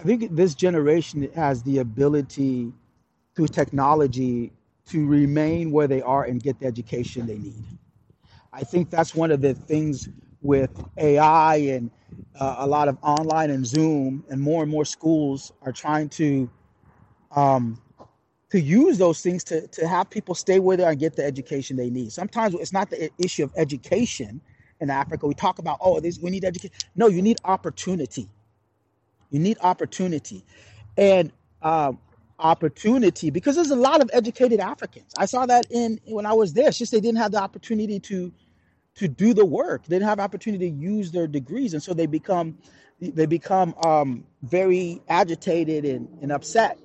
think this generation has the ability through technology to remain where they are and get the education they need. I think that's one of the things with AI and a lot of online and Zoom, and more schools are trying um, to use those things to have people stay where they are and get the education they need. Sometimes it's not the issue of education in Africa. We talk about, we need education. No, you need opportunity. You need opportunity. And opportunity, because there's a lot of educated Africans. I saw that in when I was there. It's just they didn't have the opportunity to do the work. They didn't have opportunity to use their degrees, and so they become very agitated and upset.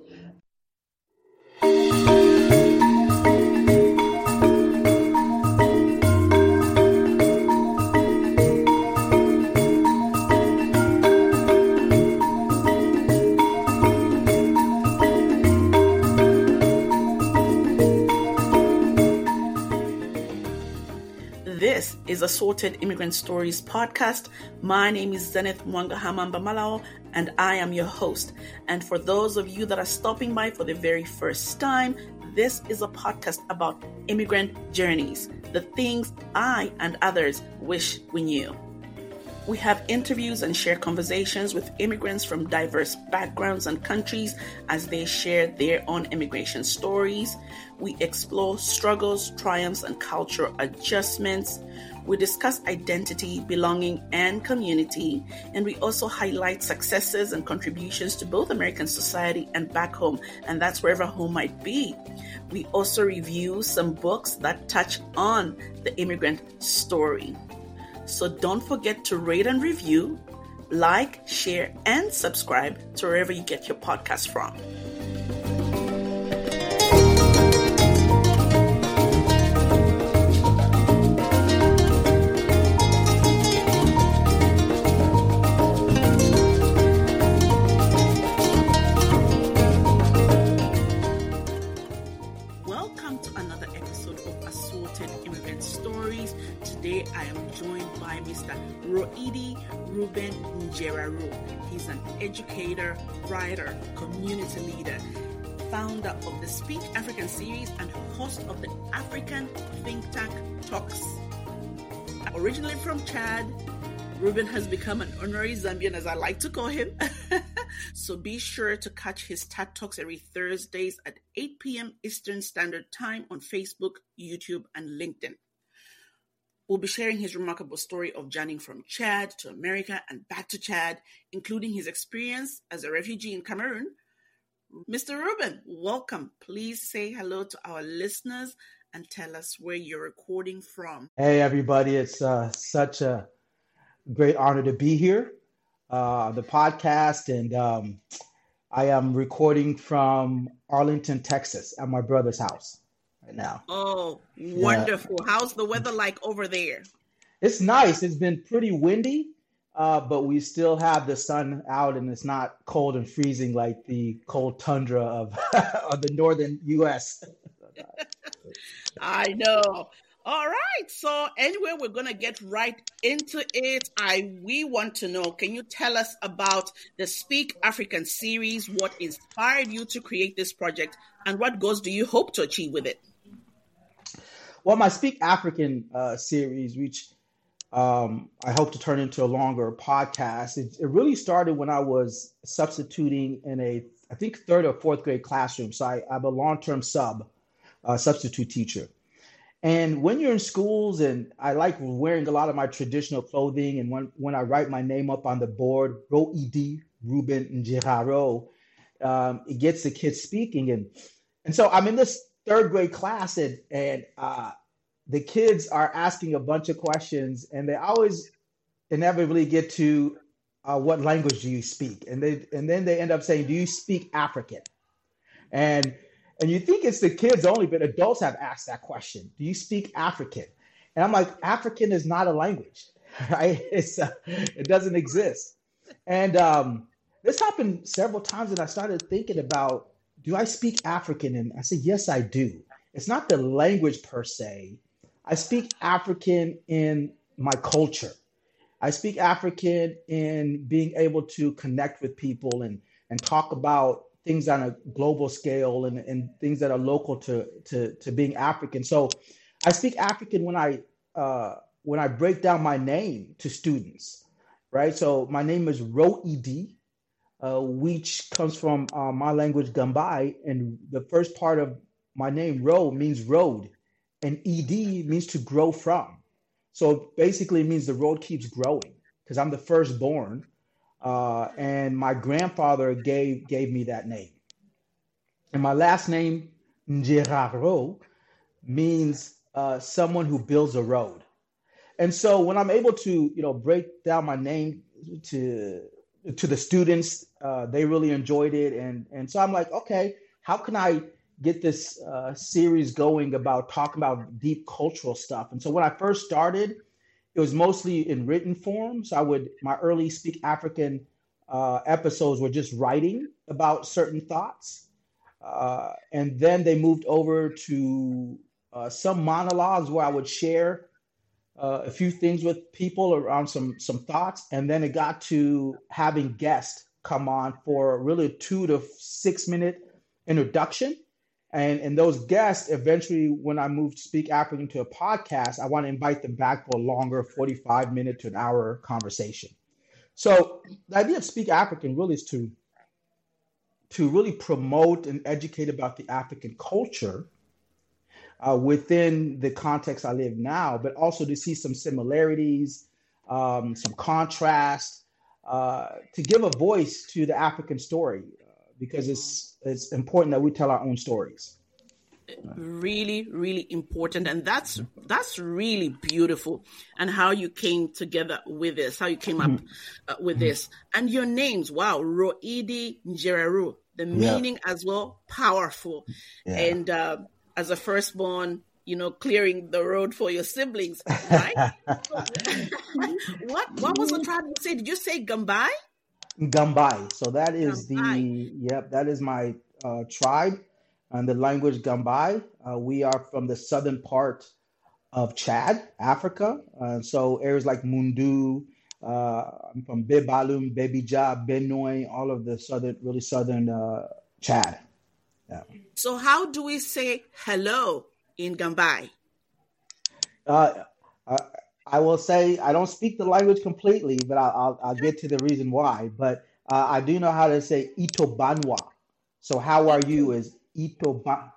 This is Assorted Immigrant Stories podcast. My name is Zenith Mwangahama Malao, and I am your host. And for those of you that are stopping by for the very first time, this is a podcast about immigrant journeys, the things I and others wish we knew. We have interviews and share conversations with immigrants from diverse backgrounds and countries as they share their own immigration stories. We explore struggles, triumphs, and cultural adjustments. We discuss identity, belonging, and community. And we also highlight successes and contributions to both American society and back home, and that's wherever home might be. We also review some books that touch on the immigrant story. So don't forget to rate and review, like, share, and subscribe to wherever you get your podcast from. Welcome to another episode of Assorted Immigrant Stories. Today I am joined by Mr. Roidi Ruben Njeraru. He's an educator, writer, community leader, founder of the Speak African series, and host of the African Think Tank Talks. Originally from Chad, Ruben has become an honorary Zambian, as I like to call him. So be sure to catch his TED Talks every Thursdays at 8 p.m. Eastern Standard Time on Facebook, YouTube, and LinkedIn. We'll be sharing his remarkable story of journeying from Chad to America and back to Chad, including his experience as a refugee in Cameroon. Mr. Ruben, welcome. Please say hello to our listeners and tell us where you're recording from. Hey, everybody. It's such a great honor to be here, the podcast. And I am recording from Arlington, Texas, at my brother's house right now. Oh, wonderful. How's the weather like over there? It's nice. It's been pretty windy, but we still have the sun out, and it's not cold and freezing like the cold tundra of, of the northern U.S. I know. All right. So anyway, we're going to get right into it. We want to know, can you tell us about the Speak African series? What inspired you to create this project, and what goals do you hope to achieve with it? Well, my Speak African series, which I hope to turn into a longer podcast, it really started when I was substituting in I think, third or fourth grade classroom. So I'm a long-term substitute teacher. And when you're in schools, and I like wearing a lot of my traditional clothing, and when I write my name up on the board, Roidi Ruben Njeraru, it gets the kids speaking. And so I'm in this third grade class, and the kids are asking a bunch of questions, and they always inevitably get to what language do you speak? And then they end up saying, do you speak African? And you think it's the kids only, but adults have asked that question. Do you speak African? And I'm like, African is not a language, right? It doesn't exist. And this happened several times, and I started thinking about, do I speak African? And I said, yes, I do. It's not the language per se. I speak African in my culture. I speak African in being able to connect with people and and talk about things on a global scale and things that are local to being African. So I speak African when I break down my name to students, right? So my name is Roedi, which comes from my language Gambai, and the first part of my name Ro means road, and Ed means to grow from. So basically, it means the road keeps growing because I'm the firstborn, and my grandfather gave me that name. And my last name Njeraro means someone who builds a road. And so when I'm able to, break down my name to the students, they really enjoyed it, and so I'm like, okay, how can I get this series going about talking about deep cultural stuff? And so when I first started, it was mostly in written form. So my early Speak African episodes were just writing about certain thoughts, and then they moved over to some monologues where I would share a few things with people around some thoughts, and then it got to having guests come on for really a 2 to 6 minute introduction. And those guests, eventually, when I moved Speak African to a podcast, I want to invite them back for a longer 45-minute to an hour conversation. So the idea of Speak African really is to really promote and educate about the African culture within the context I live now, but also to see some similarities, some contrast, to give a voice to the African story, because it's important that we tell our own stories. Really, really important. And that's really beautiful. And how you came together with this, how you came up with this. And your names, wow, Roedi Njeraro, the meaning as well, powerful. Yeah. And as a firstborn, clearing the road for your siblings, right? What was the tribe you say? Did you say Gambai? Gambai. So that is Gambai. that is my tribe and the language Gambai. We are from the southern part of Chad, Africa. So areas like Mundu, I'm from Bebalum, Bebija, Benoi, all of the really southern Chad. Yeah. So how do we say hello in Gambai? I will say I don't speak the language completely, but I'll get to the reason why. But I do know how to say Itobanwa. So how are you is Itobanwa.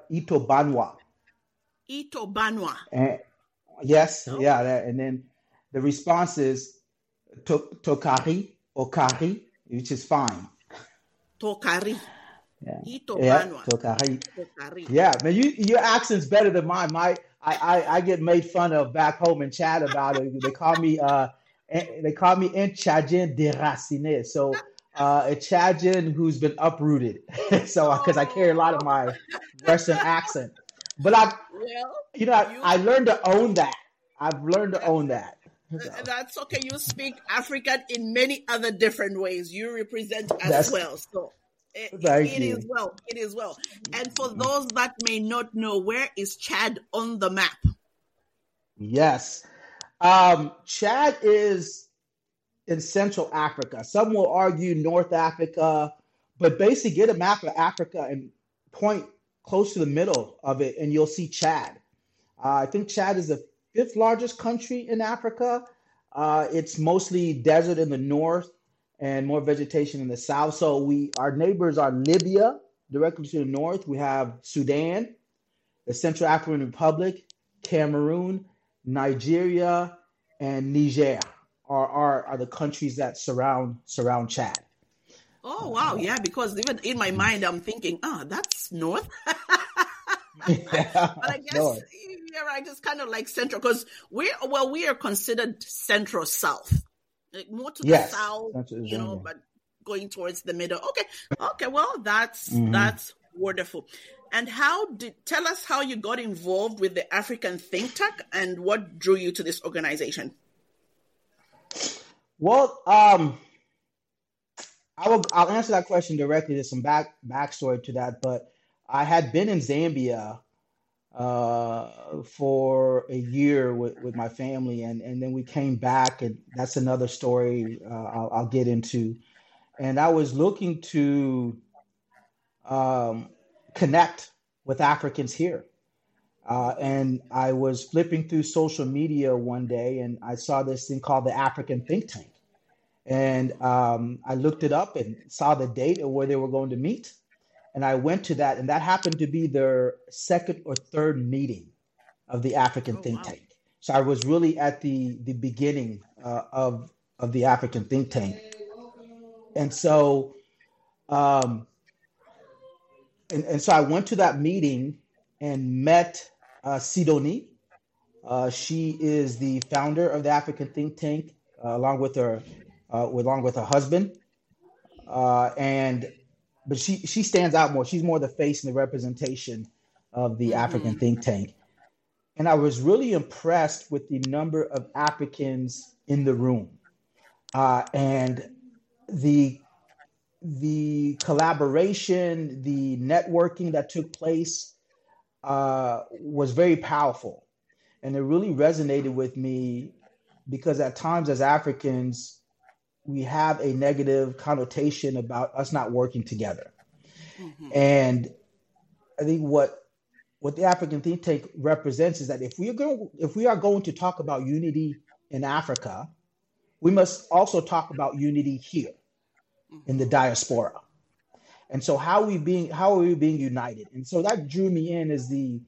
Itobanwa. Yes, yeah. And then the response is Tokari or Kari, which is fine. Tokari. Yeah, Tokari. Yeah, man, your accent's better than mine. I get made fun of back home in Chad about it. They call me un Chadien déraciné. So a Chadien who's been uprooted. So because I carry a lot of my Western accent, but I learned to own that. I've learned to own that. So. That's okay. You speak African in many other different ways. You represent as well. So. It is well. And for those that may not know, where is Chad on the map? Yes. Chad is in Central Africa. Some will argue North Africa, but basically get a map of Africa and point close to the middle of it, and you'll see Chad. I think Chad is the 5th largest country in Africa. It's mostly desert in the north and more vegetation in the south. So our neighbors are Libya, directly to the north. We have Sudan, the Central African Republic, Cameroon, Nigeria, and Niger are the countries that surround Chad. Oh, wow. Yeah, because even in my mind, I'm thinking, that's north. Yeah, but I guess you're right. It's kind of like central, because we are considered central south. Like more to the south, but going towards the middle. Okay. Well, that's wonderful. And tell us how you got involved with the African Think Tank and what drew you to this organization. Well, I'll answer that question directly. There's some backstory to that, but I had been in Zambia for a year with my family, and then we came back, and that's another story I'll get into. and I was looking to connect with Africans here. And I was flipping through social media one day, and I saw this thing called the African Think Tank. And I looked it up and saw the date of where they were going to meet. And I went to that, and that happened to be their second or third meeting of the African Think Tank. So I was really at the beginning of the African Think Tank. And so and so I went to that meeting and met Sidonie. She is the founder of the African Think Tank, along with her husband. But she stands out more. She's more the face and the representation of the African Think Tank. And I was really impressed with the number of Africans in the room, and the collaboration, the networking that took place was very powerful. And it really resonated with me because at times as Africans, we have a negative connotation about us not working together. And I think what the African Think Tank represents is that if we are going to talk about unity in Africa, we must also talk about unity here in the diaspora. And so how are we being united? And so that drew me in as the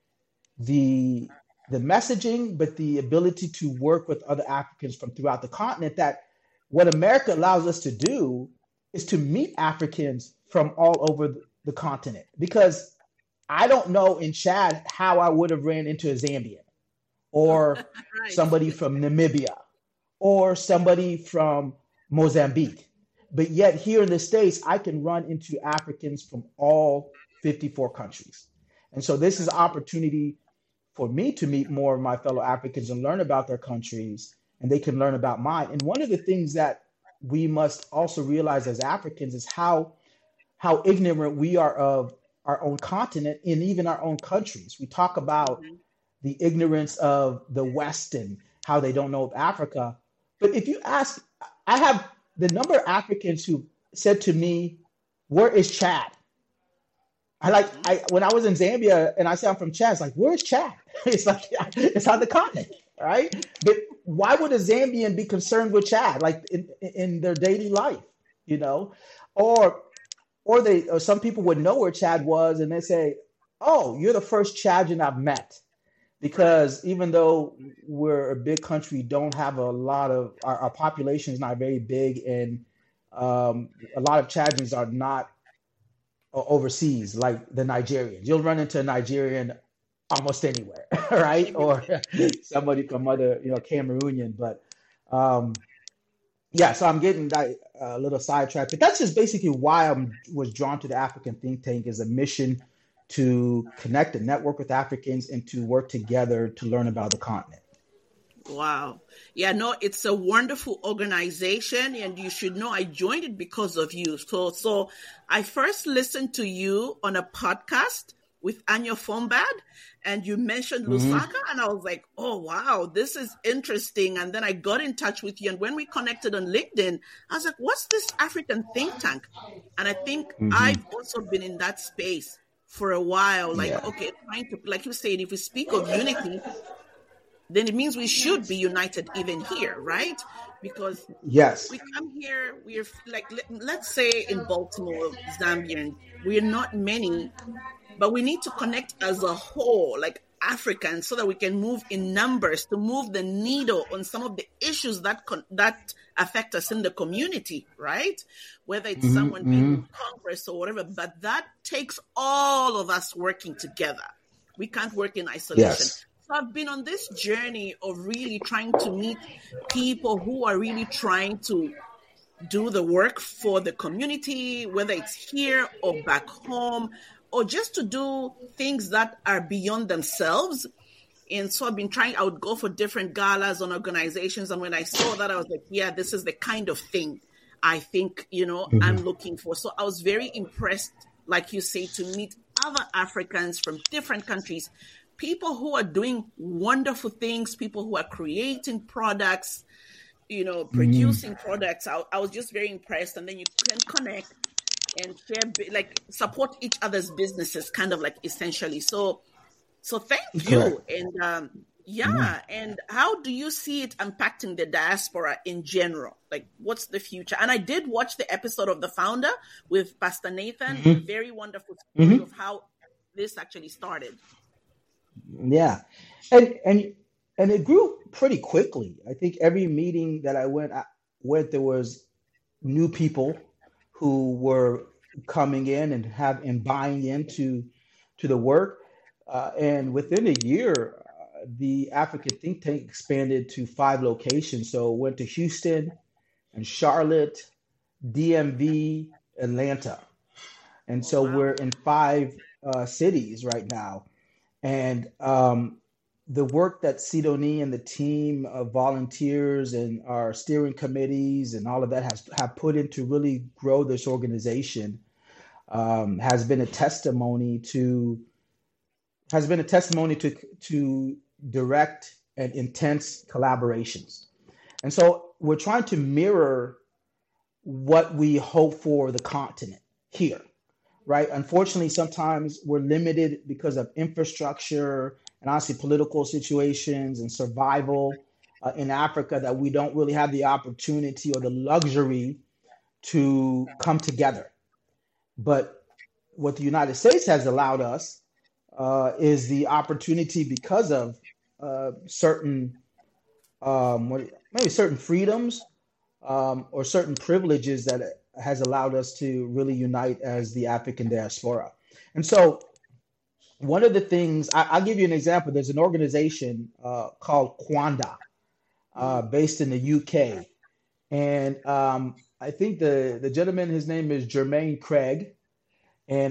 messaging, but the ability to work with other Africans from throughout the continent. That what America allows us to do is to meet Africans from all over the continent. Because I don't know in Chad how I would have ran into a Zambian or right. somebody from Namibia or somebody from Mozambique. But yet here in the States, I can run into Africans from all 54 countries. And so this is an opportunity for me to meet more of my fellow Africans and learn about their countries, and they can learn about mine. And one of the things that we must also realize as Africans is how ignorant we are of our own continent and even our own countries. We talk about the ignorance of the West and how they don't know of Africa. But if you ask, I have the number of Africans who said to me, "Where is Chad?" When I was in Zambia and I said I'm from Chad, it's like, where's Chad? It's like, it's on the continent, right? But why would a Zambian be concerned with Chad, like in their daily life, you know? Or some people would know where Chad was and they say, "Oh, you're the first Chadian I've met." Because even though we're a big country, don't have a lot of our population is not very big, and a lot of Chadians are not overseas like the Nigerians. You'll run into a Nigerian almost anywhere, right? Or somebody from other, Cameroonian. But so I'm getting a little sidetracked. But that's just basically why I was drawn to the African Think Tank, as a mission to connect and network with Africans and to work together to learn about the continent. Wow. Yeah, no, it's a wonderful organization, and you should know I joined it because of you. So I first listened to you on a podcast with Anya Fombad, and you mentioned Lusaka, and I was like, oh, wow, this is interesting. And then I got in touch with you, and when we connected on LinkedIn, I was like, what's this African think tank? And I think I've also been in that space for a while, okay, trying to, like you said, if we speak of unity, then it means we should be united even here, right? Because yes, we come here, we're like, let's say in Baltimore, Zambia, we're not many, but we need to connect as a whole, like Africans, so that we can move in numbers to move the needle on some of the issues that affect us in the community, right? Whether it's someone being in Congress or whatever, but that takes all of us working together. We can't work in isolation. Yes. So I've been on this journey of really trying to meet people who are really trying to do the work for the community, whether it's here or back home, or just to do things that are beyond themselves. And so I've been trying, I would go for different galas on organizations. And when I saw that, I was like, yeah, this is the kind of thing I think, I'm looking for. So I was very impressed, like you say, to meet other Africans from different countries, people who are doing wonderful things, people who are creating products, Mm, producing products. I was just very impressed. And then you can connect and share, like support each other's businesses, kind of like essentially. So thank correct. you. And Mm, yeah, and how do you see it impacting the diaspora in general? Like, what's the future? And I did watch the episode of The Founder with Pastor Nathan. mhm, Very wonderful story mhm. of how this actually started. Yeah, and and it grew pretty quickly. I think every meeting that I went, there was new people who were coming in and buying into to the work. And within a year, the African think tank expanded to 5 locations. So it went to Houston and Charlotte, DMV, Atlanta, and Oh so we're wow. in 5 cities right now. And the work that Sidonie and the team of volunteers and our steering committees and all of that have put into really grow this organization has been a testimony to to direct and intense collaborations. And so we're trying to mirror what we hope for the continent here, right? Unfortunately, sometimes we're limited because of infrastructure and honestly political situations and survival in Africa, that we don't really have the opportunity or the luxury to come together. But what the United States has allowed us is the opportunity because of certain maybe certain freedoms or certain privileges that it has allowed us to really unite as the African diaspora. And so, one of the things I'll give you an example. There's an organization called Kwanda, Mm. based in the UK, and I think the gentleman, his name is Jermaine Craig, and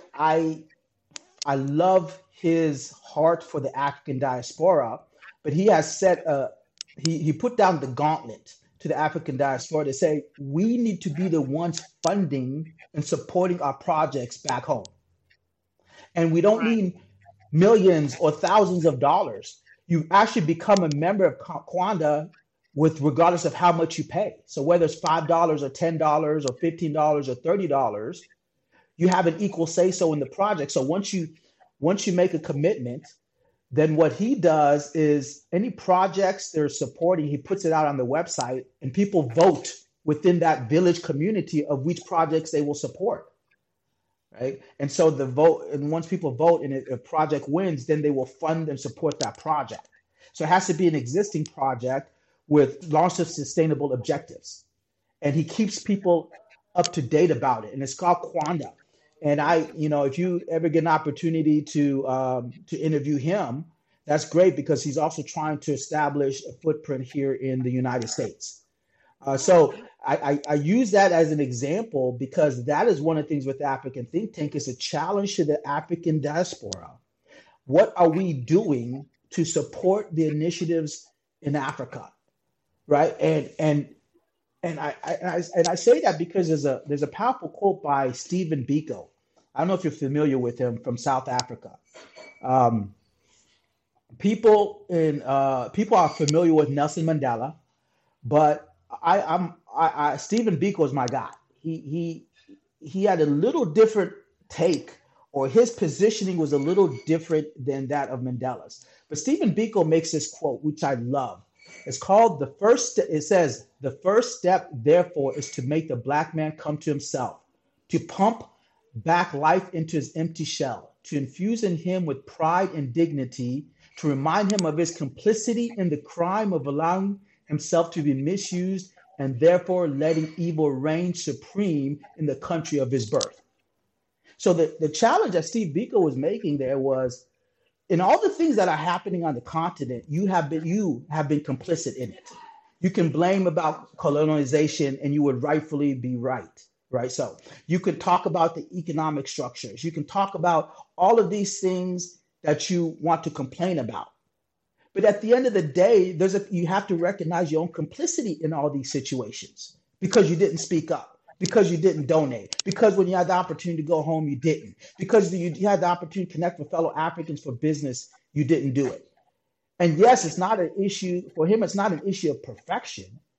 I love his heart for the African diaspora, but he has set a he put down the gauntlet to the African diaspora to say we need to be the ones funding and supporting our projects back home, and we don't Right. need millions or thousands of dollars. You actually become a member of Kwanda with regardless of how much you pay. So whether it's $5 or $10 or $15 or $30, you have an equal say so in the project. So once you make a commitment, then what he does is any projects they're supporting, he puts it out on the website and people vote within that village community of which projects they will support. Right. And so the vote, and once people vote and a project wins, then they will fund and support that project. So it has to be an existing project with long-term sustainable objectives. And he keeps people up to date about it. And it's called Kwanda. And if you ever get an opportunity to interview him, that's great because he's also trying to establish a footprint here in the United States. Oh, So okay. I use that as an example because that is one of the things with the African think tank is a challenge to the African diaspora. What are we doing to support the initiatives in Africa, right? And I say that because there's a powerful quote by Stephen Biko. I don't know if you're familiar with him from South Africa. Um, people are familiar with Nelson Mandela, but Stephen Biko is my guy. He had a little different take, or his positioning was a little different than that of Mandela's. But Stephen Biko makes this quote, which I love. It's called the first. It says the first step, therefore, is to make the black man come to himself, to pump back life into his empty shell, to infuse in him with pride and dignity, to remind him of his complicity in the crime of allowing himself to be misused and therefore letting evil reign supreme in the country of his birth. So the challenge that Steve Biko was making there was in all the things that are happening on the continent, you have been complicit in it. You can blame about colonization and you would rightfully be right. Right. So you could talk about the economic structures. You can talk about all of these things that you want to complain about. But at the end of the day, you have to recognize your own complicity in all these situations because you didn't speak up, because you didn't donate, because when you had the opportunity to go home, you didn't, because you had the opportunity to connect with fellow Africans for business, you didn't do it. And yes, it's not an issue for him. It's not an issue of perfection.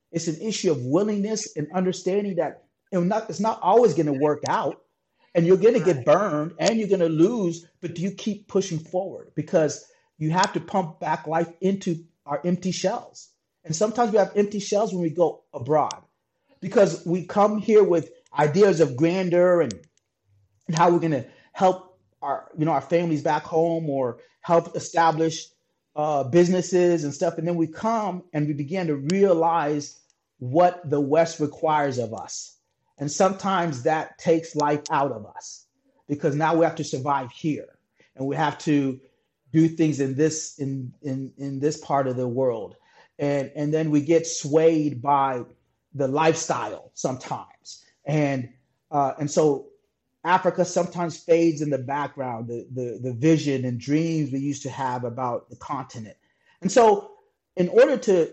It's an issue of willingness and understanding that it's not always going to work out, and you're going to get burned and you're going to lose, but do you keep pushing forward? Because you have to pump back life into our empty shells. And sometimes we have empty shells when we go abroad, because we come here with ideas of grandeur and how we're going to help our families back home, or help establish businesses and stuff. And then we come and we begin to realize what the West requires of us. And sometimes that takes life out of us, because now we have to survive here, and we have to do things in this part of the world. And then we get swayed by the lifestyle sometimes. And so Africa sometimes fades in the background, the vision and dreams we used to have about the continent. And so in order to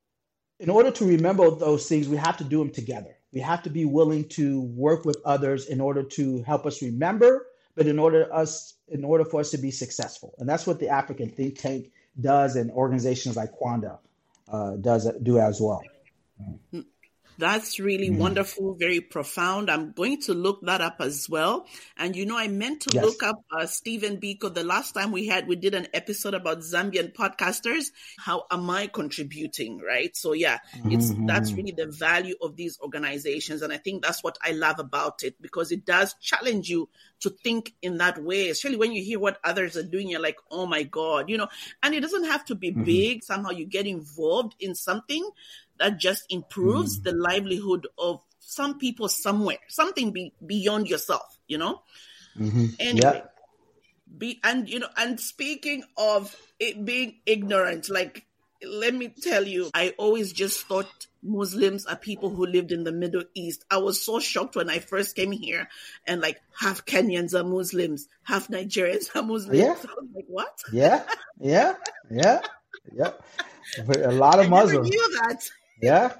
remember those things, we have to do them together. We have to be willing to work with others in order to help us remember, but in order for us to be successful. And that's what the African Think Tank does, and organizations like Kwanda do as well. That's really wonderful, very profound. I'm going to look that up as well. And, I meant to look up Stephen Biko. The last time we did an episode about Zambian podcasters. How am I contributing, right? So, that's really the value of these organizations. And I think that's what I love about it, because it does challenge you to think in that way, especially when you hear what others are doing. You're like, oh, my God, and it doesn't have to be big. Somehow you get involved in something that just improves the livelihood of some people somewhere, something beyond yourself, Anyway, and speaking of it being ignorant, like, let me tell you, I always just thought Muslims are people who lived in the Middle East. I was so shocked when I first came here, and like half Kenyans are Muslims, half Nigerians are Muslims. Yeah. So I was like, what? Yeah. A lot of Muslims. I never knew that. Yeah.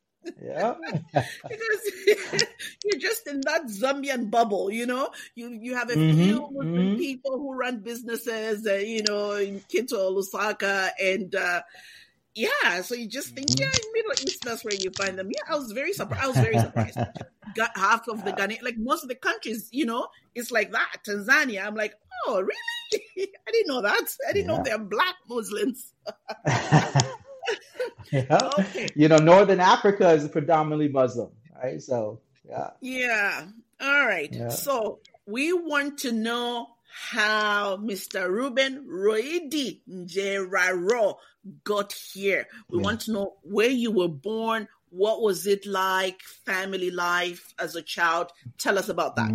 Because you're just in that Zambian bubble, you have a few Muslim people who run businesses, in Quito, Lusaka, and so you just think, in Middle East, that's where you find them. I was very surprised. Got half of the Ghanaian, like most of the countries, it's like that. Tanzania, I'm like, oh, really? I didn't know that. I didn't know they're Black Muslims. Okay. Northern Africa is predominantly Muslim, right? So, yeah. All right. Yeah. So we want to know how Mr. Reuben Roidi Njeraro got here. We want to know where you were born. What was it like? Family life as a child? Tell us about that.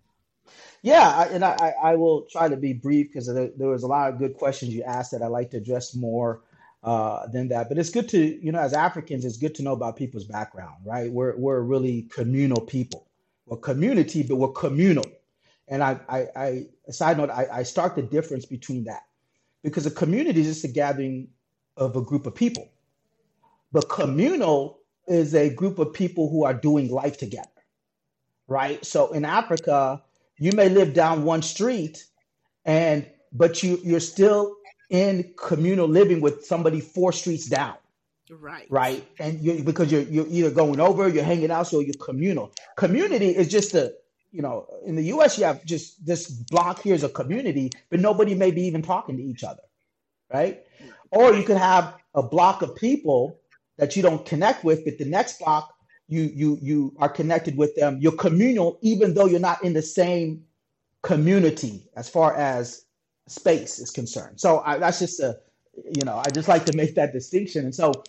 Yeah, I will try to be brief, because there was a lot of good questions you asked that I'd like to address more than that. But it's good to, as Africans, it's good to know about people's background, right? We're a really communal people. We're community, but we're communal. And I side note, I start the difference between that, because a community is just a gathering of a group of people. But communal is a group of people who are doing life together, right? So in Africa, you may live down one street, but you're still in communal living with somebody 4 streets down. Right. And because you're either going over, you're hanging out, so you're communal. Community is just in the US, you have just this block here is a community, but nobody may be even talking to each other. Right. Or you could have a block of people that you don't connect with, but the next block you are connected with them. You're communal, even though you're not in the same community as far as space is concerned. So that's just I just like to make that distinction. And so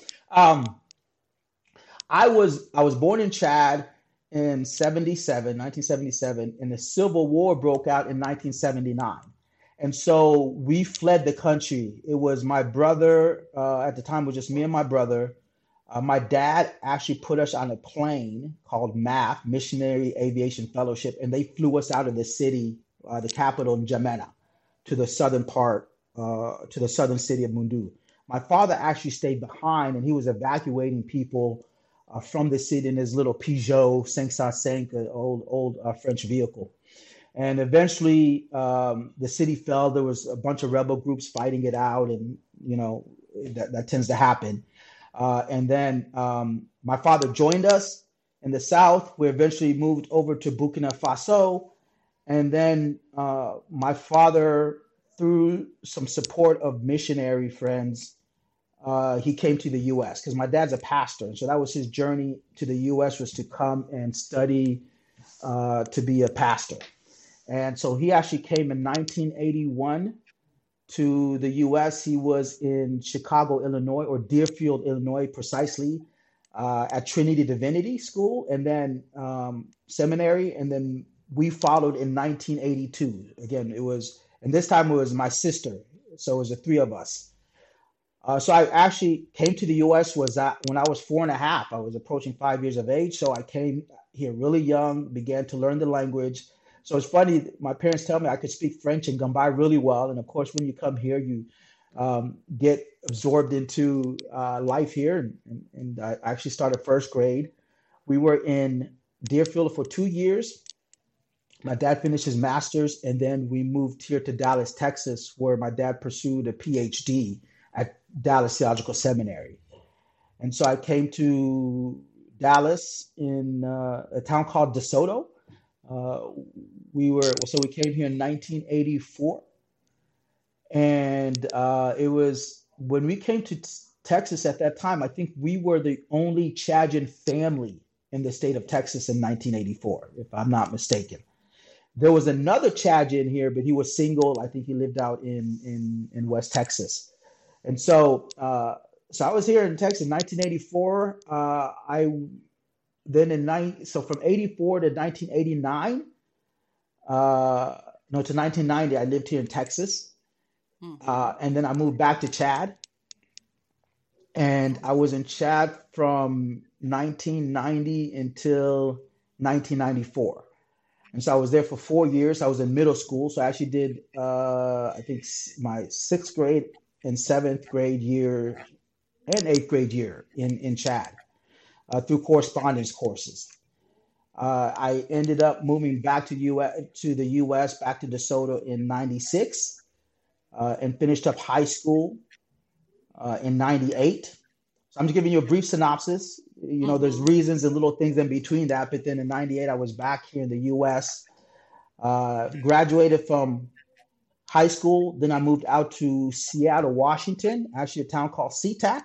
I was born in Chad in 1977, and the Civil War broke out in 1979. And so we fled the country. It was my brother, at the time it was just me and my brother. My dad actually put us on a plane called MAF, Missionary Aviation Fellowship, and they flew us out of the city, the capital, N'Djamena, to the southern part, to the southern city of Mundu. My father actually stayed behind, and he was evacuating people from the city in his little Peugeot 505, an old French vehicle. And eventually the city fell. There was a bunch of rebel groups fighting it out, and that tends to happen. And then my father joined us in the South. We eventually moved over to Burkina Faso. And then my father, through some support of missionary friends, he came to the U.S. because my dad's a pastor. And so that was his journey to the U.S., was to come and study to be a pastor. And so he actually came in 1981 to the U.S. He was in Chicago, Illinois, or Deerfield, Illinois, precisely, at Trinity Divinity School, and then seminary. And then we followed in 1982. Again, and this time it was my sister. So it was the three of us. So I actually came to the U.S. when I was 4.5. I was approaching 5 years of age. So I came here really young, began to learn the language. So it's funny, my parents tell me I could speak French and Gambai really well. And of course, when you come here, you get absorbed into life here. And I actually started first grade. We were in Deerfield for 2 years. My dad finished his master's, and then we moved here to Dallas, Texas, where my dad pursued a PhD at Dallas Theological Seminary. And so I came to Dallas in a town called DeSoto. We came here in 1984, and it was when we came to Texas at that time. I think we were the only Chadjian family in the state of Texas in 1984, if I'm not mistaken. There was another Chadjian here, but he was single. I think he lived out in West Texas, and so I was here in Texas in 1984. So from 84 to 1989, to 1990, I lived here in Texas. And then I moved back to Chad. And I was in Chad from 1990 until 1994. And so I was there for 4 years. I was in middle school. So I actually did, I think, my 6th grade and 7th grade year and 8th grade year in Chad. Through correspondence courses. I ended up moving back to the U.S., back to DeSoto in 96, and finished up high school in 98. So I'm just giving you a brief synopsis. There's reasons and little things in between that. But then in 98, I was back here in the U.S., graduated from high school. Then I moved out to Seattle, Washington, actually a town called SeaTac.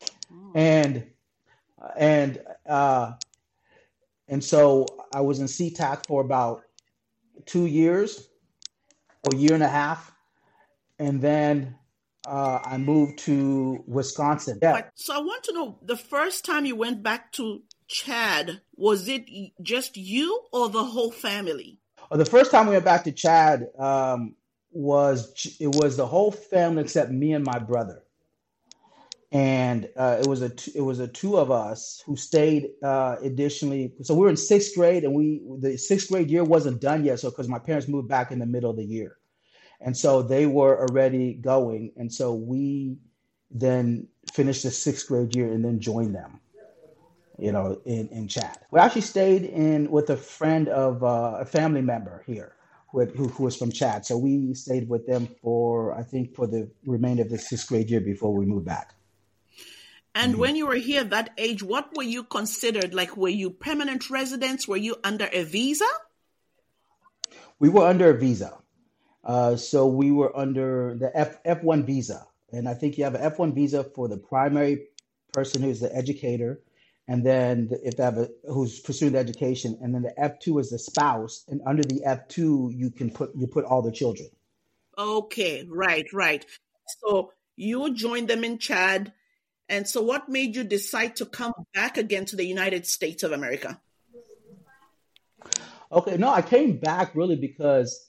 And so I was in SeaTac for about 2 years, or a year and a half, and then I moved to Wisconsin. Yeah. So I want to know, the first time you went back to Chad, was it just you or the whole family? Well, the first time we went back to Chad was the whole family except me and my brother. And it was a two of us who stayed additionally. So we were in 6th grade, and the 6th grade year wasn't done yet. So because my parents moved back in the middle of the year, and so they were already going, and so we then finished the 6th grade year and then joined them, in Chad. We actually stayed with a friend of a family member here who was from Chad. So we stayed with them for the remainder of the 6th grade year before we moved back. And when you were here at that age, what were you considered? Like, were you permanent residents? Were you under a visa? We were under a visa. So we were under the F1 visa. And I think you have an F1 visa for the primary person who's the educator. And then if they have who's pursuing the education. And then the F2 is the spouse. And under the F2, you put all the children. Okay, right. So you joined them in Chad. And so what made you decide to come back again to the United States of America? Okay, no, I came back really because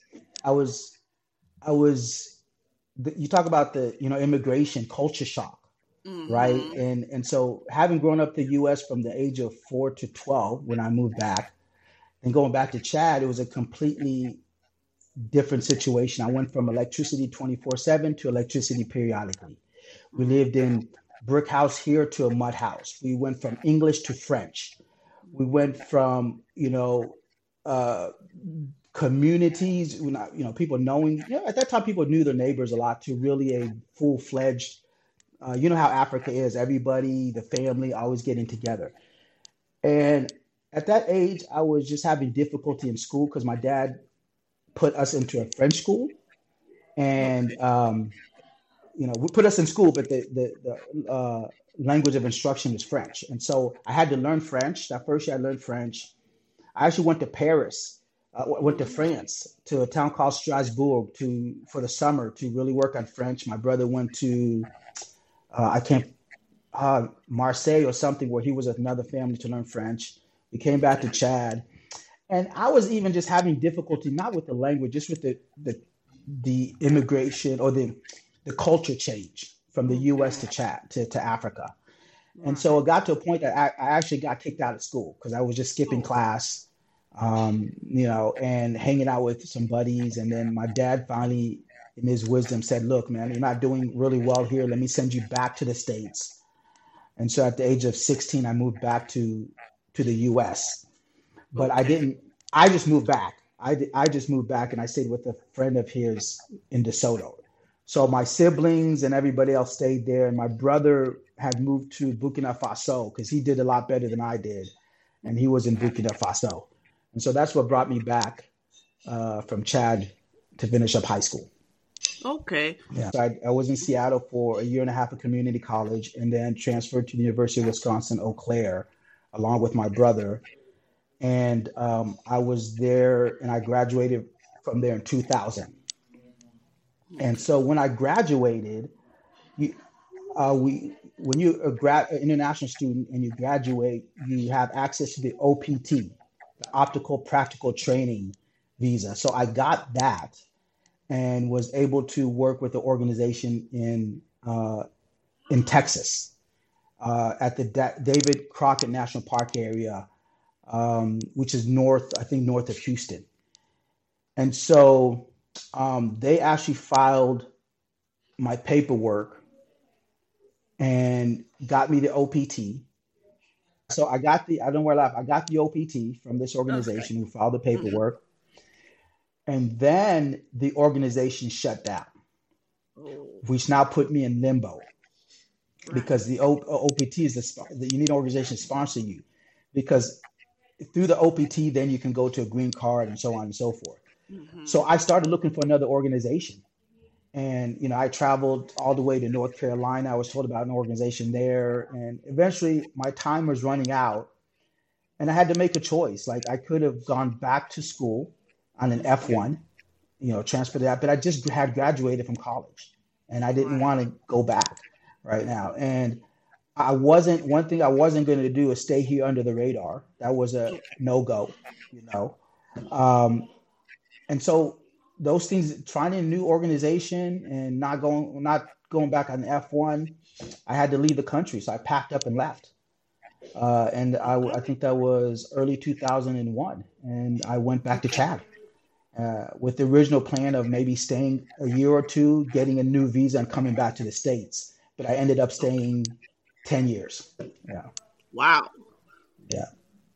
you talk about the, immigration culture shock, right? And so having grown up in the U.S. from the age of 4 to 12 when I moved back and going back to Chad, it was a completely different situation. I went from electricity 24/7 to electricity periodically. We lived in brick house here to a mud house. We went from English to French. We went from, communities, people knowing, at that time, people knew their neighbors a lot, to really a full-fledged, how Africa is, everybody, the family always getting together. And at that age, I was just having difficulty in school because my dad put us into a French school, and Okay. we put us in school, but the language of instruction is French, and so I had to learn French. That first year, I learned French. I actually went to Paris, went to Mm. France, to a town called Strasbourg to for the summer to really work on French. My brother went to I can't Marseille or something where he was with another family to learn French. We came back to Okay. Chad, and I was even just having difficulty not with the language, just with the immigration or the culture change from the U.S. to Okay. Chad to Africa. And so it Right. got to a point that I actually got kicked out of school because I was just skipping Oh. class, and hanging out with some buddies. And then my dad finally, in his wisdom, said, "Look, man, you're not doing really well here. Let me send you back to the States." And so at the age of 16, I moved back to the U.S. But I Okay. didn't. I just moved back. I just moved back and I stayed with a friend of his in DeSoto. So my siblings and everybody else stayed there, and my brother had moved to Burkina Faso because he did a lot better than I did, and he was in Burkina Faso, and so that's what brought me back from Chad to finish up high school. Okay. Yeah, so I was in Seattle for a year and a half of community college, and then transferred to the University of Wisconsin Eau Claire, along with my brother, and I was there, and I graduated from there in 2000. And Okay. so when I graduated, you, we when you are an international student and you graduate, you have access to the OPT, the Optical Practical Training visa. So I got that and was able to work with the organization in Texas, at the David Crockett National Park area, which is north, I think, north of Houston. And so they actually filed my paperwork and got me the OPT. So I don't wear a laugh. I got the OPT from this Okay. organization who filed the Hmm. paperwork. And then the organization shut down, Oh. which now put me in limbo because Right. the OPT is you need an organization to sponsor you because through the OPT, then you can go to a green card and so on and so forth. So Hmm. I started looking for another organization. And, I traveled all the way to North Carolina. I was told about an organization there. And eventually my time was running out and I had to make a choice. Like I could have gone back to school on an Okay. F1, transfer that, but I just had graduated from college and I didn't Right. want to go back right now. And one thing I wasn't going to do is stay here under the radar. That was a Okay. no go, you know. Um, and so those things, trying a new organization and not going back on F1, I had to leave the country. So I packed up and left. And I Okay. think that was early 2001. And I went back to Okay. Chad with the original plan of maybe staying a year or two, getting a new visa, and coming back to the States. But I ended up Okay. staying 10 years. Yeah. Wow. Yeah.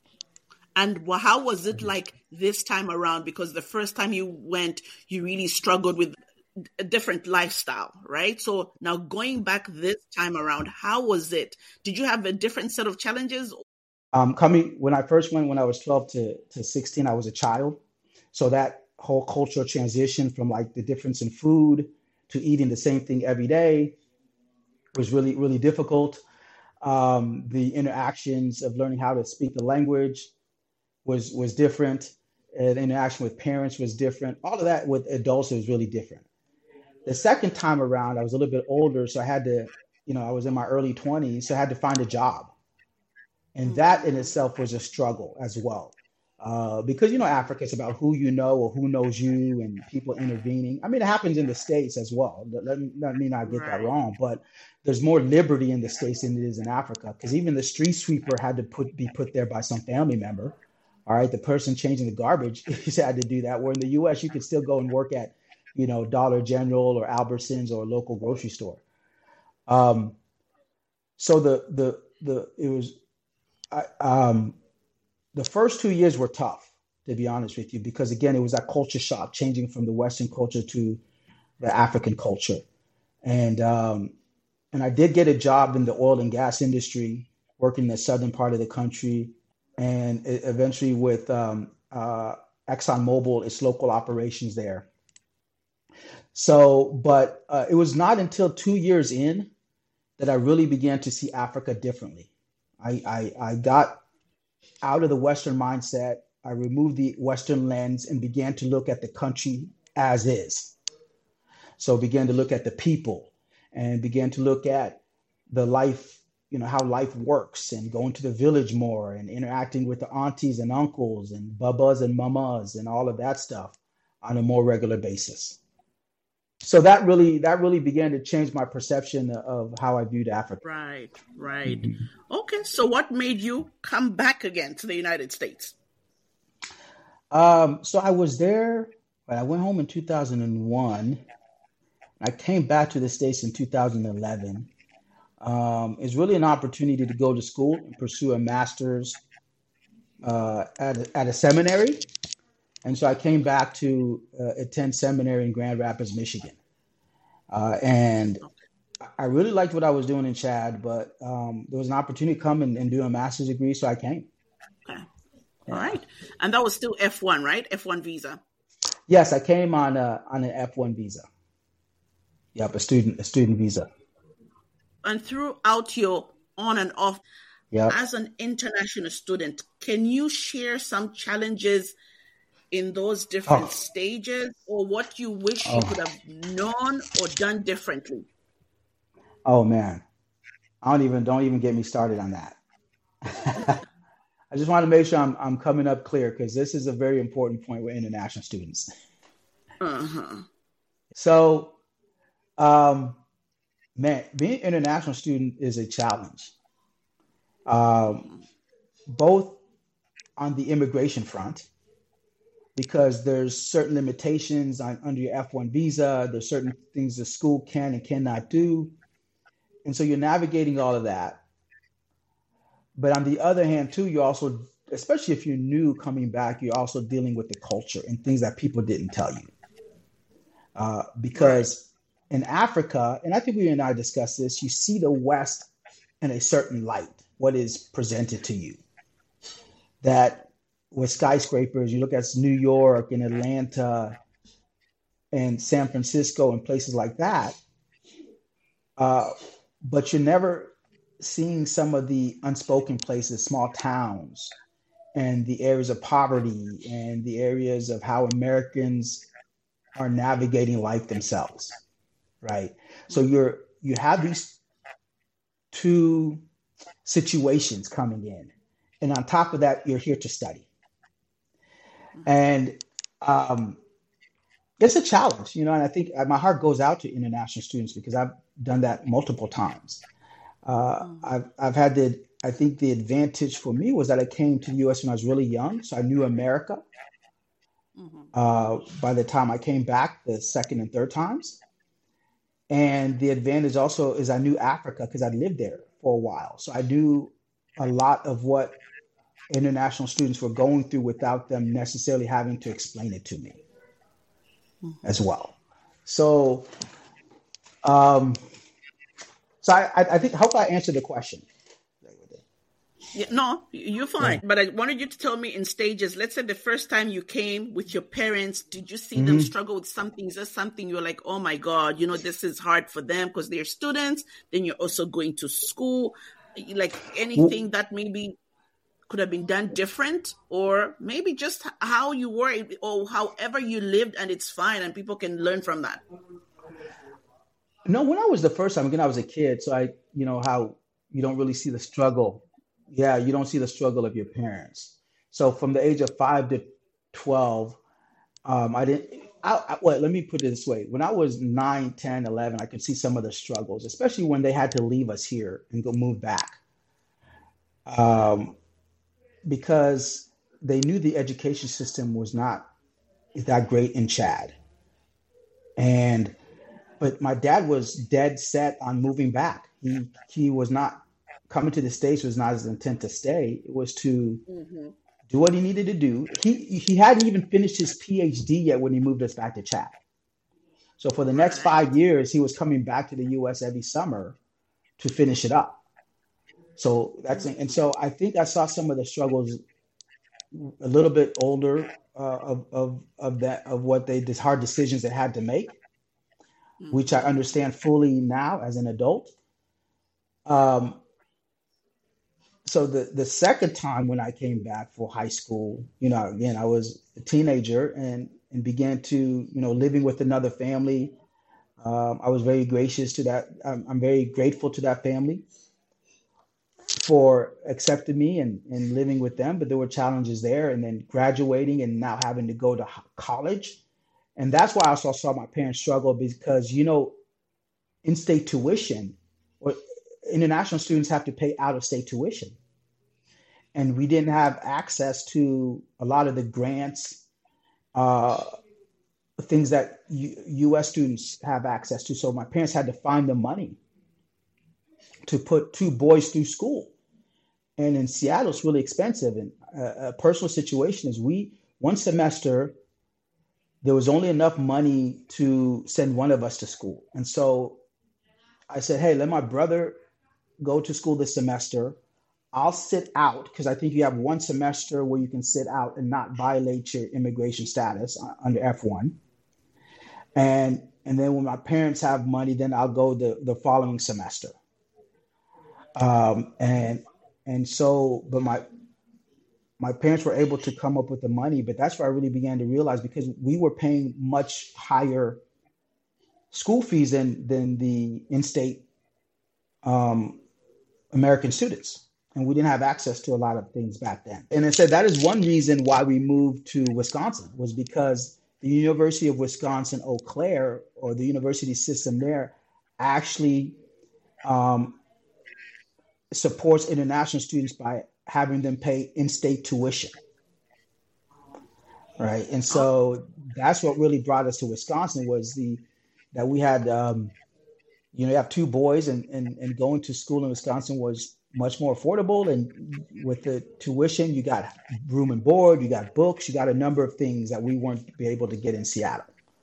And how was it like this time around? Because the first time you went, you really struggled with a different lifestyle, right? So now going back this time around, how was it? Did you have a different set of challenges? Coming when I first went when I was 12 to 16, I was a child. So that whole cultural transition from like the difference in food to eating the same thing every day was really, really difficult. The interactions of learning how to speak the language was different. The interaction with parents was different. All of that with adults was really different. The second time around, I was a little bit older, so I had to, I was in my early 20s, so I had to find a job. And that in Mm-hmm. itself was a struggle as well. Because Africa is about who you know or who knows you and people intervening. I mean, it happens in the States as well. Let me not get that Right. wrong, but there's more liberty in the States than it is in Africa. Because even the street sweeper had to be put there by some family member. All right, the person changing the garbage had to do that. Where in the U.S. you could still go and work at, Dollar General or Albertsons or a local grocery store. Um, so the it was I, the first 2 years were tough, to be honest with you, because again, it was that culture shock, changing from the Western culture to the African culture, and um, and I did get a job in the oil and gas industry, working in the southern part of the country. and eventually with ExxonMobil, its local operations there. So, but it was not until 2 years in that I really began to see Africa differently. I got out of the Western mindset. I removed the Western lens and began to look at the country as is. So began to look at the people and began to look at the life, how life works, and going to the village more and interacting with the aunties and uncles and babas and mamas and all of that stuff on a more regular basis. So that really began to change my perception of how I viewed Africa. Right. Okay, so what made you come back again to the United States? So I was there, I went home in 2001. I came back to the States in 2011. It's really an opportunity to go to school and pursue a master's at a seminary. And so I came back to attend seminary in Grand Rapids, Michigan. And I really liked what I was doing in Chad, but there was an opportunity to come and do a master's degree, so I came. Okay. All right. And that was still F1, right? F1 visa. Yes, I came on an F1 visa. Yep, a student visa. And throughout your on and off, yep, as an international student, can you share some challenges in those different stages, or what you wish you could have known or done differently? Oh man, don't even get me started on that. I just want to make sure I'm coming up clear, because this is a very important point with international students. So, man, being an international student is a challenge, both on the immigration front, because there's certain limitations under your F1 visa. There's certain things the school can and cannot do. And so you're navigating all of that. But on the other hand, too, you're also, especially if you're new coming back, you're also dealing with the culture and things that people didn't tell you. Because in Africa, and I think we and I discussed this, you see the West in a certain light, what is presented to you. That with skyscrapers, you look at New York and Atlanta and San Francisco and places like that, but you're never seeing some of the unspoken places, small towns, and the areas of poverty and the areas of how Americans are navigating life themselves, right? So you have these two situations coming in, and on top of that, you're here to study. And it's a challenge, and I think my heart goes out to international students, because I've done that multiple times. I've had I think the advantage for me was that I came to the U.S. when I was really young, so I knew America. By the time I came back the second and third times. And the advantage also is I knew Africa, because I lived there for a while. So I knew a lot of what international students were going through without them necessarily having to explain it to me as well. So, I think, hope I answered the question. Yeah, no, you're fine. Yeah. But I wanted you to tell me in stages. Let's say the first time you came with your parents, did you see them struggle with something? Is there something you're like, oh my God, this is hard for them because they're students. Then you're also going to school. Like anything that maybe could have been done different, or maybe just how you were, or however you lived, and it's fine and people can learn from that. No, when I was the first time, again, I was a kid. So how you don't really see the struggle. Yeah, you don't see the struggle of your parents. So from the age of 5 to 12, let me put it this way. When I was 9, 10, 11, I could see some of the struggles, especially when they had to leave us here and go move back. Because they knew the education system was not that great in Chad. But my dad was dead set on moving back. He was not coming to the States, was not his intent to stay. It was to do what he needed to do. He hadn't even finished his PhD yet when he moved us back to Chad. So for the next 5 years, he was coming back to the U.S. every summer to finish it up. So and so I think I saw some of the struggles a little bit older of what these hard decisions they had to make, which I understand fully now as an adult. Um, so the second time when I came back for high school, again I was a teenager and began to living with another family. I was very gracious to that. I'm very grateful to that family for accepting me and living with them, but there were challenges there. And then graduating and now having to go to college, and that's why I also saw my parents struggle because in-state tuition or international students have to pay out-of-state tuition, and we didn't have access to a lot of the grants, things that U.S. students have access to. So my parents had to find the money to put two boys through school. And in Seattle, it's really expensive. And a personal situation is one semester, there was only enough money to send one of us to school. And so I said, hey, let my brother go to school this semester. I'll sit out because I think you have one semester where you can sit out and not violate your immigration status under F1. And then when my parents have money, then I'll go the following semester. And so, but my parents were able to come up with the money, but that's where I really began to realize, because we were paying much higher school fees than the in-state American students. And we didn't have access to a lot of things back then. And I said that is one reason why we moved to Wisconsin, was because the University of Wisconsin Eau Claire, or the university system there, actually supports international students by having them pay in-state tuition, right? And so that's what really brought us to Wisconsin, was that we had, you have two boys, and going to school in Wisconsin was much more affordable. And with the tuition, you got room and board, you got books, you got a number of things that we weren't be able to get in Seattle.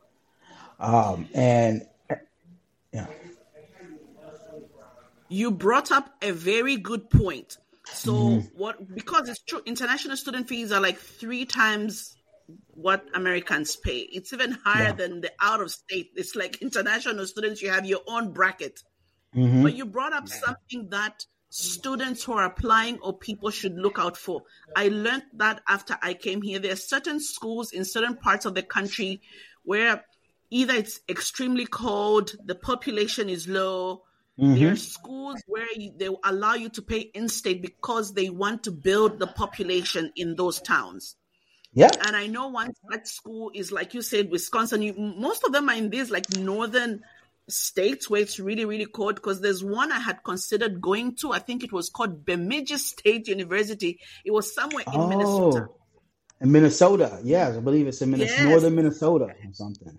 You brought up a very good point. So because it's true, international student fees are like 3 times what Americans pay. It's even higher than the out of state. It's like international students, you have your own bracket. But you brought up something that students who are applying or people should look out for. I learned that after I came here. There are certain schools in certain parts of the country where either it's extremely cold, the population is low. There are schools where they allow you to pay in-state because they want to build the population in those towns. Yeah. And I know one such school is, like you said, Wisconsin. Most of them are in these like northern states where it's really, really cold, because there's one I had considered going to. I think it was called Bemidji State University. It was somewhere in Minnesota. In Minnesota. Yes, I believe it's in northern Minnesota or something.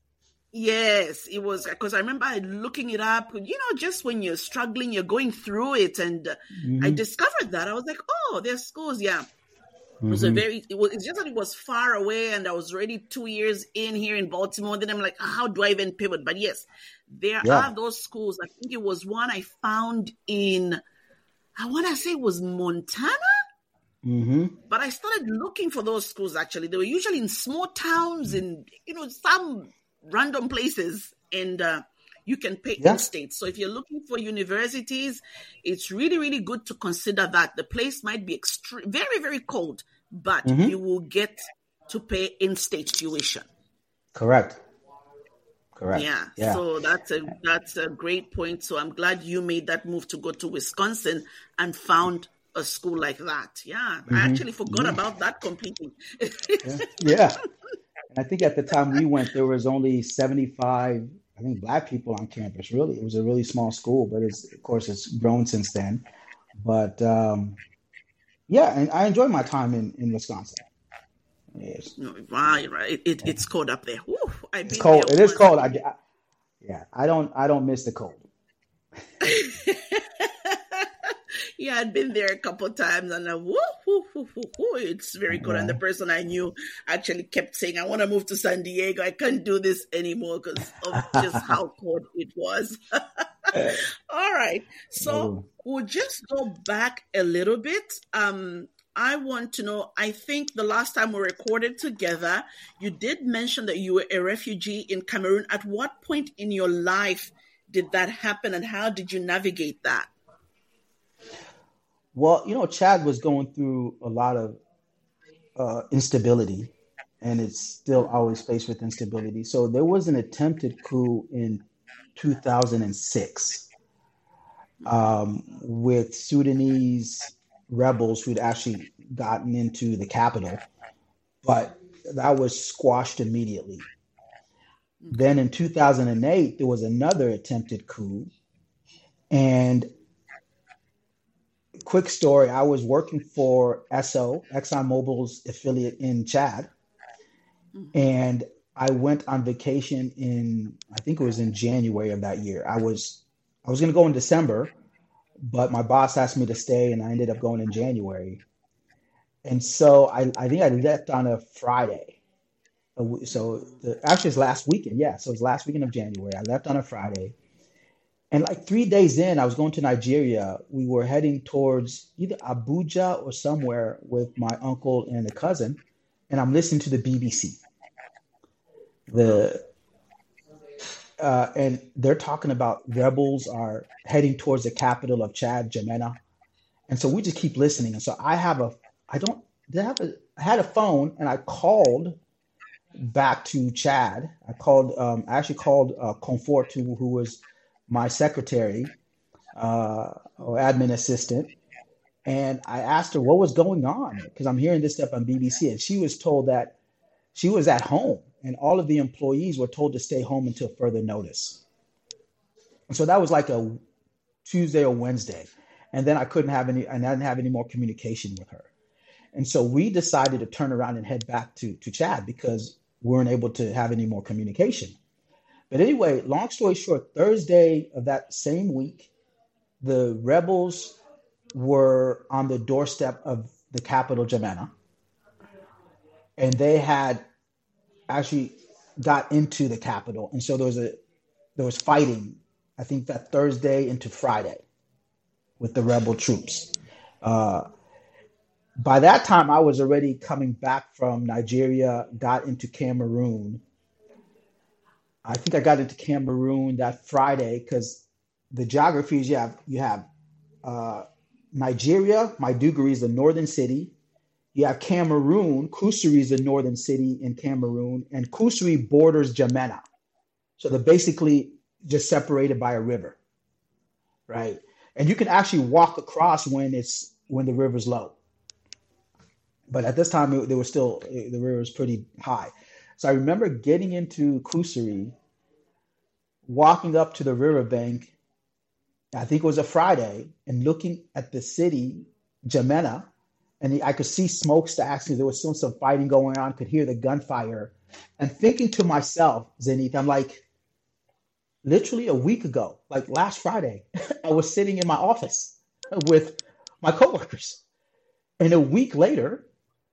Yes, it was, because I remember looking it up, just when you're struggling, you're going through it. And I discovered that. I was like, oh, there's schools. Yeah. It was it's just that it was far away, and I was already 2 years in here in Baltimore. Then I'm like, how do I even pivot? But yes, there are those schools. I think it was one I found in, I want to say it was Montana. But I started looking for those schools. Actually, they were usually in small towns in, some random places, and you can pay in-state. So if you're looking for universities, it's really, really good to consider that. The place might be very, very cold, but you will get to pay in-state tuition. Correct. Yeah. So that's a great point. So I'm glad you made that move to go to Wisconsin and found a school like that. Yeah. I actually forgot about that completely. Yeah. And I think at the time we went, there was only 75, I think, Black people on campus. Really, it was a really small school, but of course it's grown since then. But and I enjoyed my time in Wisconsin. Yes. Right. It's cold up there. Woo, it's cold. It is cold. I don't miss the cold. Yeah, I'd been there a couple of times, and it's very good. And the person I knew actually kept saying, I want to move to San Diego. I can't do this anymore because of just how cold it was. All right. So Oh, we'll just go back a little bit. I want to know, I think the last time we recorded together, you did mention that you were a refugee in Cameroon. At what point in your life did that happen and how did you navigate that? well, Chad was going through a lot of instability, and it's still always faced with instability. So there was an attempted coup in 2006 with Sudanese rebels who'd actually gotten into the capital, but that was squashed immediately. Okay. Then in 2008, there was another attempted coup. And quick story, I was working for Esso, ExxonMobil's affiliate in Chad, Mhm. and I went on vacation in, I think it was in January of that year. I was going to go in December, but my boss asked me to stay, and I ended up going in January. And so I think I left on a Friday. Actually, it's last weekend. Yeah, so it's last weekend of January. I left on a Friday, and like 3 days in, I was going to Nigeria. We were heading towards either Abuja or somewhere with my uncle and a cousin, and I'm listening to the BBC. Wow. The And they're talking about rebels are heading towards the capital of Chad, Jamena. And so we just keep listening. And so I don't, did I have a, I had a phone and I called back to Chad. I actually called Comfort, who was my secretary or admin assistant. And I asked her what was going on because I'm hearing this stuff on BBC. And she was told that she was at home and all of the employees were told to stay home until further notice. And so that was like a Tuesday or Wednesday. And then I didn't have any more communication with her. And so we decided to turn around and head back to Chad because we weren't able to have any more communication. But anyway, long story short, Thursday of that same week, the rebels were on the doorstep of the capital, Jamena, and they had actually got into the capital. And so there was fighting, I think that Thursday into Friday with the rebel troops. Uh, by that time, I was already coming back from Nigeria, got into Cameroon. I think I got into Cameroon that Friday because the geographies you have uh, Nigeria, Maiduguri is the northern city. You have Cameroon, Kusuri is the northern city in Cameroon, and Kusuri borders Jamena. So they're basically just separated by a river, right? And you can actually walk across when the river's low. But at this time, there was still the river was pretty high. So I remember getting into Kusuri, walking up to the riverbank. I think it was a Friday, and looking at the city, Jamena, and I could see smokestacks because there was still some fighting going on. Could hear the gunfire, and thinking to myself, Zenith, I'm like, literally a week ago, like last Friday, I was sitting in my office with my coworkers, and a week later,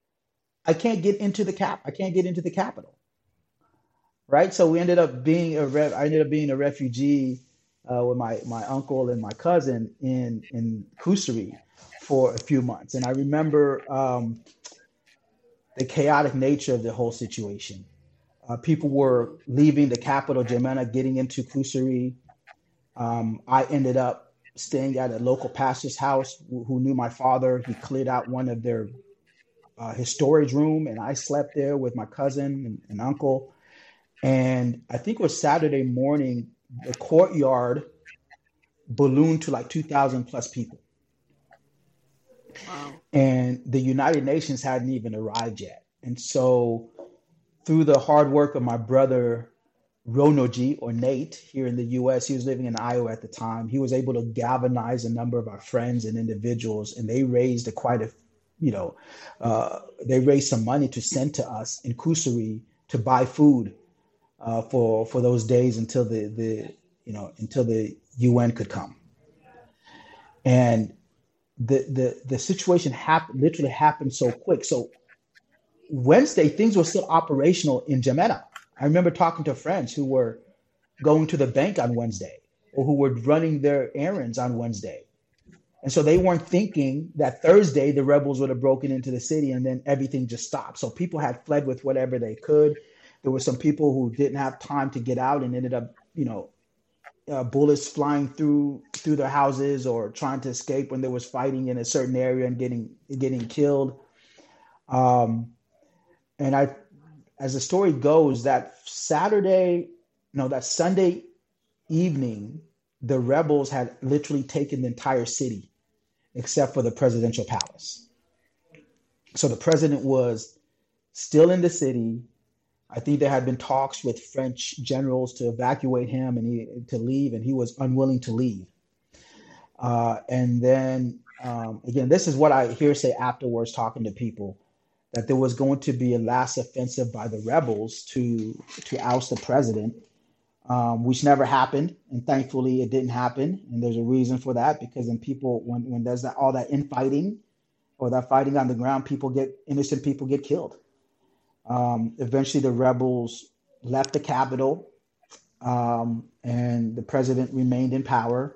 I can't get into the capital, right? So I ended up being a refugee with my uncle and my cousin in Kusuri for a few months, and I remember the chaotic nature of the whole situation. People were leaving the capital, Jamena, getting into Kusuri. I ended up staying at a local pastor's house who knew my father. He cleared out one of his storage room, and I slept there with my cousin and uncle. And I think it was Saturday morning, the courtyard ballooned to like 2,000 plus people. Wow. And the United Nations hadn't even arrived yet. And so, through the hard work of my brother Ronoji or Nate here in the US, he was living in Iowa at the time. He was able to galvanize a number of our friends and individuals, and they raised you know, they raised some money to send to us in Kusuri to buy food for those days until until the UN could come. And the situation literally happened so quick. So Wednesday, things were still operational in Jamena. I remember talking to friends who were going to the bank on Wednesday. or who were running their errands on Wednesday. And so they weren't thinking that Thursday the rebels would have broken into the city and then everything just stopped. So people had fled with whatever they could. There were some people who didn't have time to get out and ended up, bullets flying through their houses or trying to escape when there was fighting in a certain area and getting killed. And as the story goes, that Sunday evening, the rebels had literally taken the entire city except for the presidential palace. So the president was still in the city. I think there had been talks with French generals to evacuate him and to leave, and he was unwilling to leave. And then, again, this is what I hear say afterwards, talking to people, that there was going to be a last offensive by the rebels to oust the president, which never happened. And thankfully, it didn't happen. And there's a reason for that, because when there's all that infighting or that fighting on the ground, innocent people get killed. Eventually, the rebels left the capital, and the president remained in power.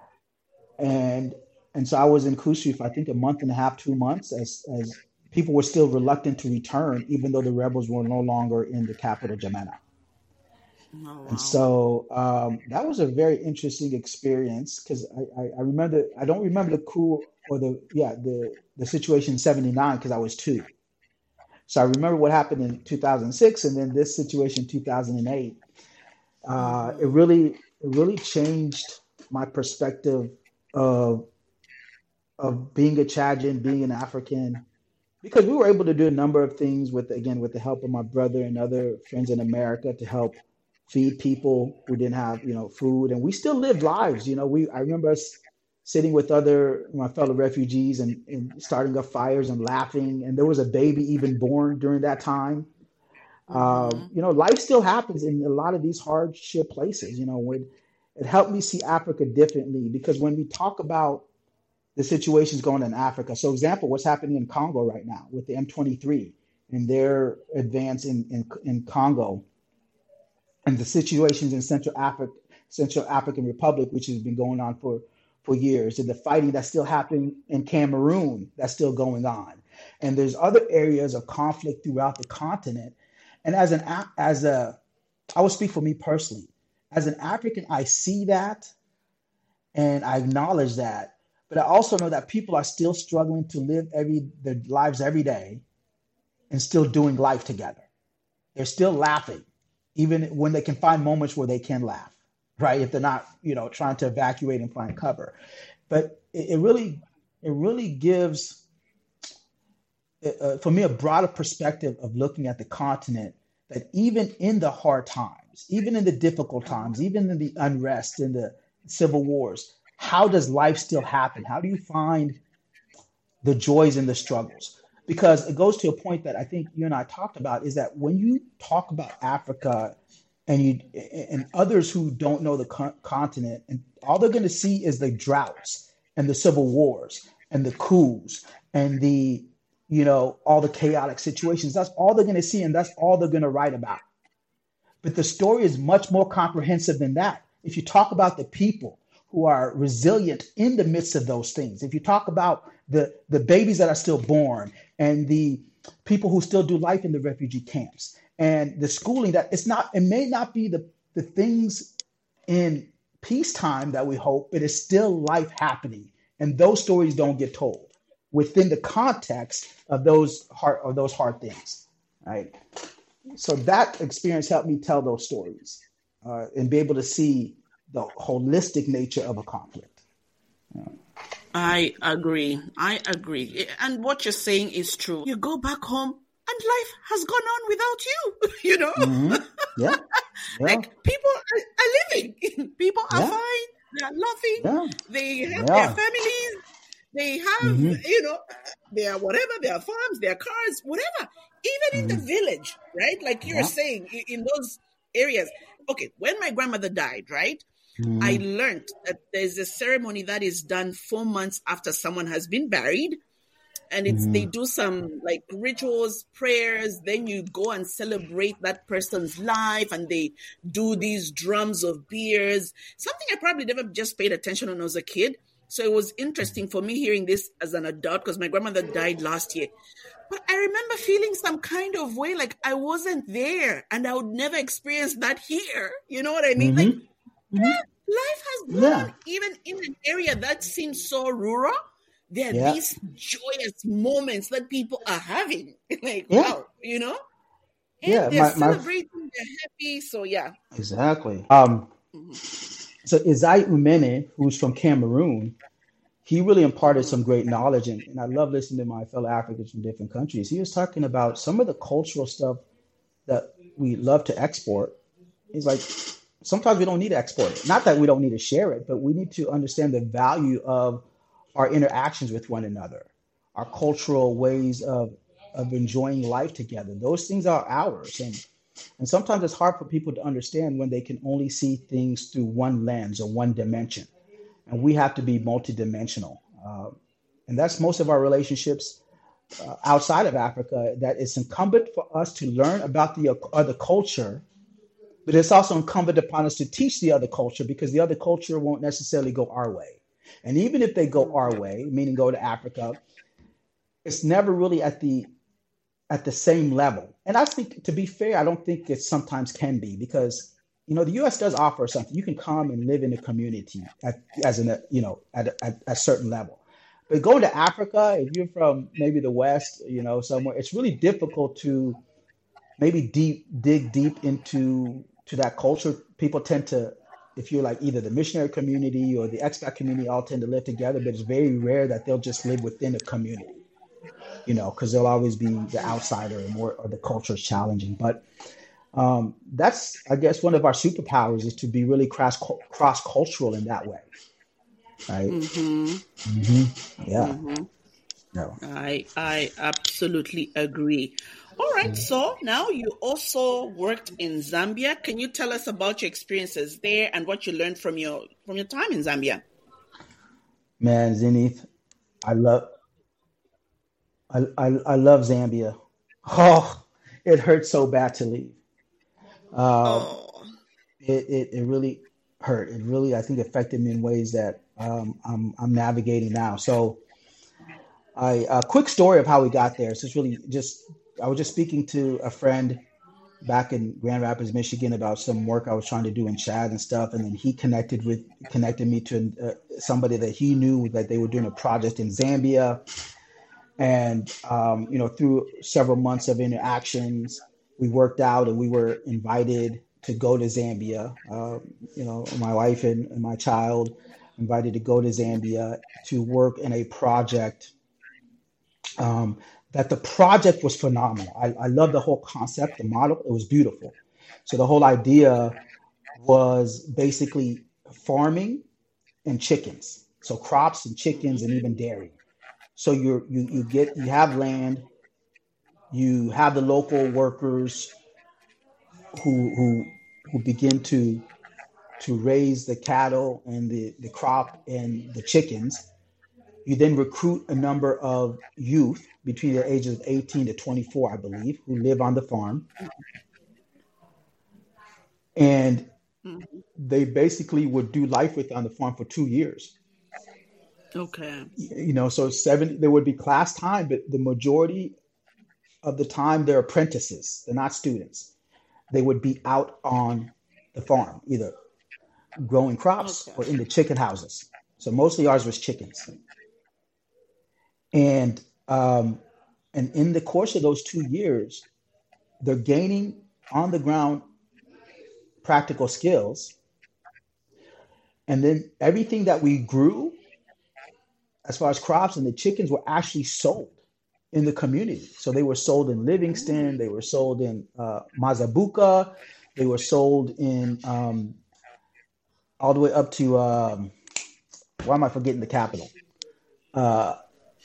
And so I was in Kushif, I think a month and a half, 2 months, as people were still reluctant to return, even though the rebels were no longer in the capital, Jamena. Oh, wow. And so that was a very interesting experience, because I don't remember the coup or the situation in 79, because I was 2. So I remember what happened in 2006, and then this situation in 2008. It really changed my perspective of being a Chadian, being an African, because we were able to do a number of things with the help of my brother and other friends in America to help feed people who didn't have food, and we still lived lives. I remember us sitting with my fellow refugees and starting up fires and laughing. And there was a baby even born during that time. Life still happens in a lot of these hardship places. It helped me see Africa differently, because when we talk about the situations going on in Africa, so example, what's happening in Congo right now with the M23 and their advance in Congo, and the situations in Central African Republic, which has been going on for years, and the fighting that's still happening in Cameroon that's still going on. And there's other areas of conflict throughout the continent. And I will speak for me personally. As an African, I see that and I acknowledge that, but I also know that people are still struggling to live their lives every day and still doing life together. They're still laughing, even when they can find moments where they can laugh. Right, if they're not, trying to evacuate and find cover, but it really gives, for me, a broader perspective of looking at the continent. That even in the hard times, even in the difficult times, even in the unrest, in the civil wars, how does life still happen? How do you find the joys and the struggles? Because it goes to a point that I think you and I talked about, is that when you talk about Africa and others who don't know the continent, and all they're going to see is the droughts and the civil wars and the coups and all the chaotic situations. That's all they're going to see, and that's all they're going to write about. But the story is much more comprehensive than that. If you talk about the people who are resilient in the midst of those things, if you talk about the babies that are still born and the people who still do life in the refugee camps, and the schooling it may not be the things in peacetime that we hope, but it's still life happening. And those stories don't get told within the context of those hard things. Right. So that experience helped me tell those stories and be able to see the holistic nature of a conflict. I agree. And what you're saying is true. You go back home, and life has gone on without you, Mm-hmm. Yeah. Like, people are living. People are fine. They are laughing. Yeah. They have their families. They have, their whatever, their farms, their cars, whatever. Even in the village, right? Like you're saying, in those areas. Okay, when my grandmother died, right? I learned that there's a ceremony that is done 4 months after someone has been buried. and they do some like rituals, prayers, then you go and celebrate that person's life, and they do these drums of beers, something I probably never just paid attention when I was a kid. So it was interesting for me hearing this as an adult, because my grandmother died last year. But I remember feeling some kind of way, like I wasn't there and I would never experience that here. You know what I mean? Like, life has gone on, even in an area that seems so rural. There are these joyous moments that people are having. Like, wow, you know? And they're celebrating, they're happy. So, yeah. Exactly. So Isai Umene, who's from Cameroon, he really imparted some great knowledge. And I love listening to my fellow Africans from different countries. He was talking about some of the cultural stuff that we love to export. He's like, sometimes we don't need to export it. Not that we don't need to share it, but we need to understand the value of our interactions with one another, our cultural ways of enjoying life together. Those things are ours. And sometimes it's hard for people to understand when they can only see things through one lens or one dimension. And we have to be multidimensional. And that's most of our relationships outside of Africa, that it's incumbent for us to learn about the other culture, but it's also incumbent upon us to teach the other culture, because the other culture won't necessarily go our way. And even if they go our way, meaning go to Africa, it's never really at the same level. And I think, to be fair, I don't think it sometimes can be, because, the U.S. does offer something. You can come and live in a community at a certain level. But going to Africa, if you're from maybe the West, somewhere, it's really difficult to maybe dig deep into that culture. People tend to, if you're like either the missionary community or the expat community, all tend to live together, but it's very rare that they'll just live within a community, because they'll always be the outsider or the culture is challenging. But that's, I guess, one of our superpowers is to be really cross-cultural in that way. Right? Yeah. No. I absolutely agree. All right. So now you also worked in Zambia. Can you tell us about your experiences there and what you learned from your time in Zambia? Man, Zenith, I love Zambia. Oh, it hurts so bad to leave. It really hurt. It really, I think, affected me in ways that I'm navigating now. So, a quick story of how we got there. So it's really I was just speaking to a friend back in Grand Rapids, Michigan, about some work I was trying to do in Chad and stuff, and then he connected me to somebody that he knew that they were doing a project in Zambia. And, through several months of interactions, we worked out and we were invited to go to Zambia. My wife and my child invited to go to Zambia to work in a project that the project was phenomenal. I love the whole concept, the model. It was beautiful. So the whole idea was basically farming and chickens. So crops and chickens and even dairy. So you have land, you have the local workers who begin to raise the cattle and the crop and the chickens. You then recruit a number of youth between the ages of 18 to 24, I believe, who live on the farm. And they basically would do life on the farm for 2 years. Okay. So there would be class time, but the majority of the time they're apprentices. They're not students. They would be out on the farm, either growing crops or in the chicken houses. So mostly ours was chickens. And in the course of those 2 years, they're gaining on the ground practical skills. And then everything that we grew, as far as crops and the chickens, were actually sold in the community. So they were sold in Livingston, they were sold in Mazabuka, they were sold in all the way up to why am I forgetting the capital? The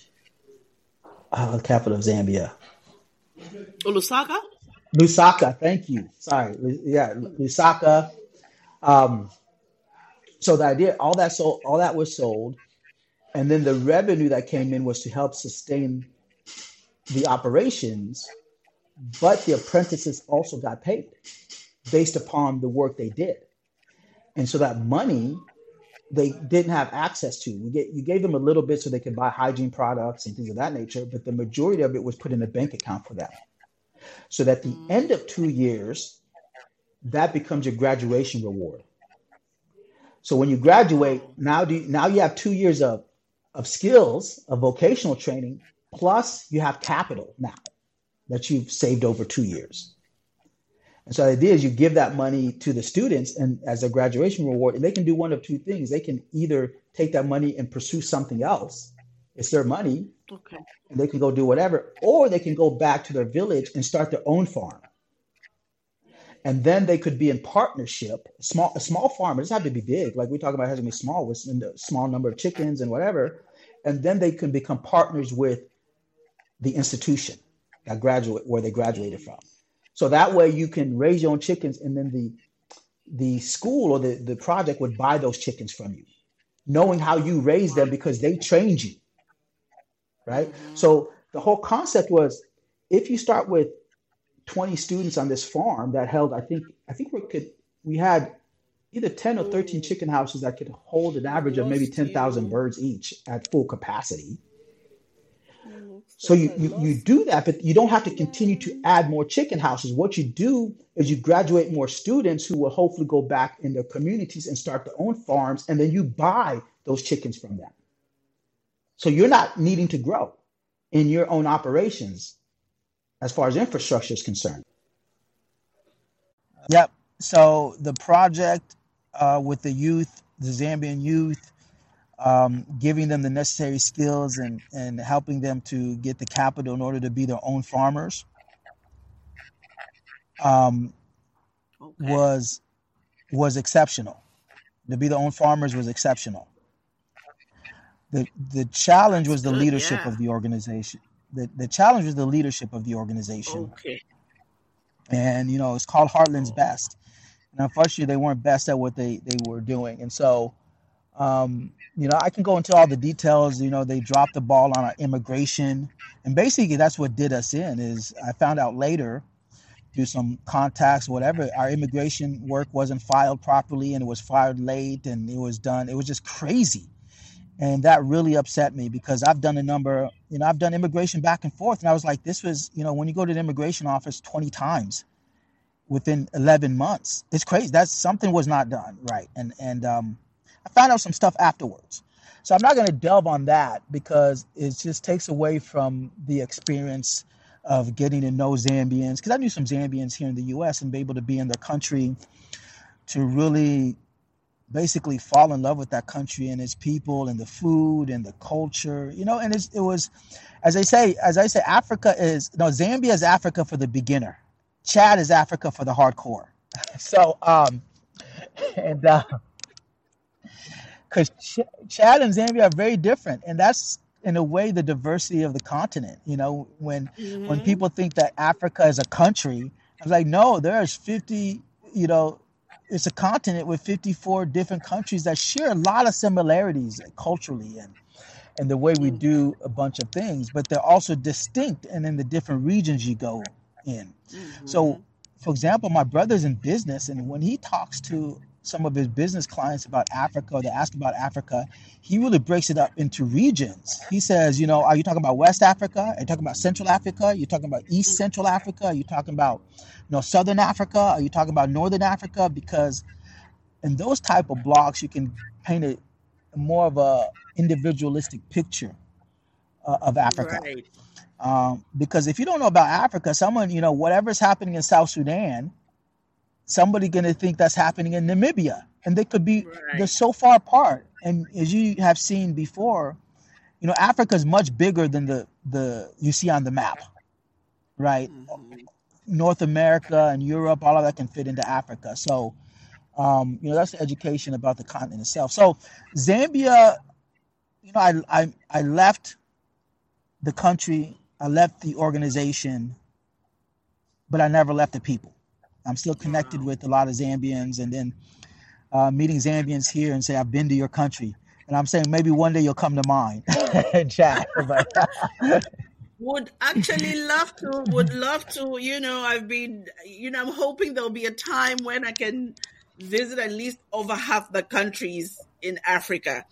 capital of Zambia. Lusaka? Lusaka, thank you. Sorry. Yeah, Lusaka. So the idea, all that was sold. And then the revenue that came in was to help sustain the operations, but the apprentices also got paid based upon the work they did. And so that money they didn't have access to. You gave them a little bit so they could buy hygiene products and things of that nature, but the majority of it was put in a bank account for them. So that at the end of 2 years, that becomes your graduation reward. So when you graduate, now you have 2 years of skills, of vocational training, plus you have capital now that you've saved over 2 years. And so the idea is you give that money to the students and as a graduation reward, and they can do one of two things. They can either take that money and pursue something else. It's their money. Okay. And they can go do whatever, or they can go back to their village and start their own farm. And then they could be in partnership. A small farm, it doesn't have to be big. Like we're talking about, it has to be small with a small number of chickens and whatever. And then they can become partners with the institution where they graduated from. So that way you can raise your own chickens, and then the school or the project would buy those chickens from you, knowing how you raise them because they trained you, right? So the whole concept was, if you start with 20 students on this farm that held, I think we had either 10 or 13 chicken houses that could hold an average of maybe 10,000 birds each at full capacity. So you do that, but you don't have to continue to add more chicken houses. What you do is you graduate more students who will hopefully go back in their communities and start their own farms, and then you buy those chickens from them. So you're not needing to grow in your own operations as far as infrastructure is concerned. Yep. So the project with the youth, the Zambian youth, giving them the necessary skills and helping them to get the capital in order to be their own farmers, was exceptional. To be their own farmers was exceptional. The challenge was the leadership of the organization. The challenge was the leadership of the organization. Okay. And, it's called Heartland's Best. And unfortunately, they weren't best at what they were doing. And so, I can go into all the details. They dropped the ball on our immigration. And basically, that's what did us in. Is I found out later through some contacts, whatever, our immigration work wasn't filed properly, and it was filed late, and it was just crazy. And that really upset me because I've done I've done immigration back and forth. And I was like, this was, when you go to the immigration office 20 times within 11 months, it's crazy. Something was not done right. And I found out some stuff afterwards. So I'm not going to delve on that because it just takes away from the experience of getting to know Zambians. Because I knew some Zambians here in the U.S. and be able to be in their country to really basically fall in love with that country and its people and the food and the culture, and it was, as I say, Zambia is Africa for the beginner. Chad is Africa for the hardcore. So, because Chad and Zambia are very different, and that's in a way the diversity of the continent. When people think that Africa is a country, I was like, no, there's 50, it's a continent with 54 different countries that share a lot of similarities culturally and the way we do a bunch of things, but they're also distinct and in the different regions you go in. So, for example, my brother's in business, and when he talks to some of his business clients about Africa, or they ask about Africa, he really breaks it up into regions. He says, are you talking about West Africa? Are you talking about Central Africa? Are you talking about East Central Africa? Are you talking about, Southern Africa? Are you talking about Northern Africa? Because in those type of blocks, you can paint a more of a individualistic picture of Africa. Right. Because if you don't know about Africa, someone, whatever's happening in South Sudan, somebody going to think that's happening in Namibia, and they could be, they're so far apart. And as you have seen before, Africa is much bigger than the you see on the map, right? North America and Europe, all of that can fit into Africa. So, that's the education about the continent itself. So Zambia, I left the country, I left the organization, but I never left the people. I'm still connected with a lot of Zambians, and then meeting Zambians here and say, I've been to your country. And I'm saying maybe one day you'll come to mind, Chad. But Would actually love to, would love to, I've been, I'm hoping there'll be a time when I can visit at least over half the countries in Africa.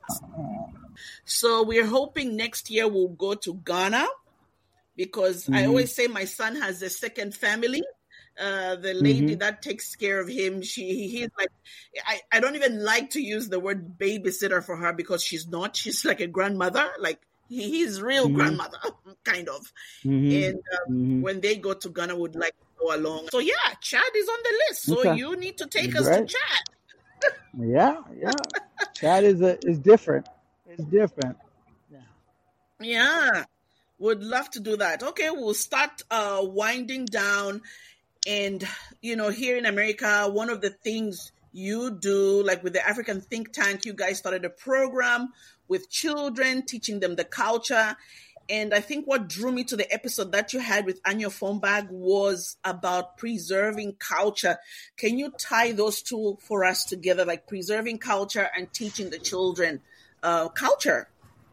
So we're hoping next year we'll go to Ghana, because I always say my son has a second family. The lady that takes care of him, he's like, I don't even like to use the word babysitter for her, because she's like a grandmother, like he's real grandmother, kind of. And when they go to Ghana, would like to go along. So yeah, Chad is on the list. So you need to take us to Chad. Yeah. Chad is different. It's different. Yeah. Would love to do that. Okay, we'll start winding down. And, here in America, one of the things you do, like with the African Think Tank, you guys started a program with children, teaching them the culture. And I think what drew me to the episode that you had with Anya Fombag was about preserving culture. Can you tie those two for us together, like preserving culture and teaching the children culture?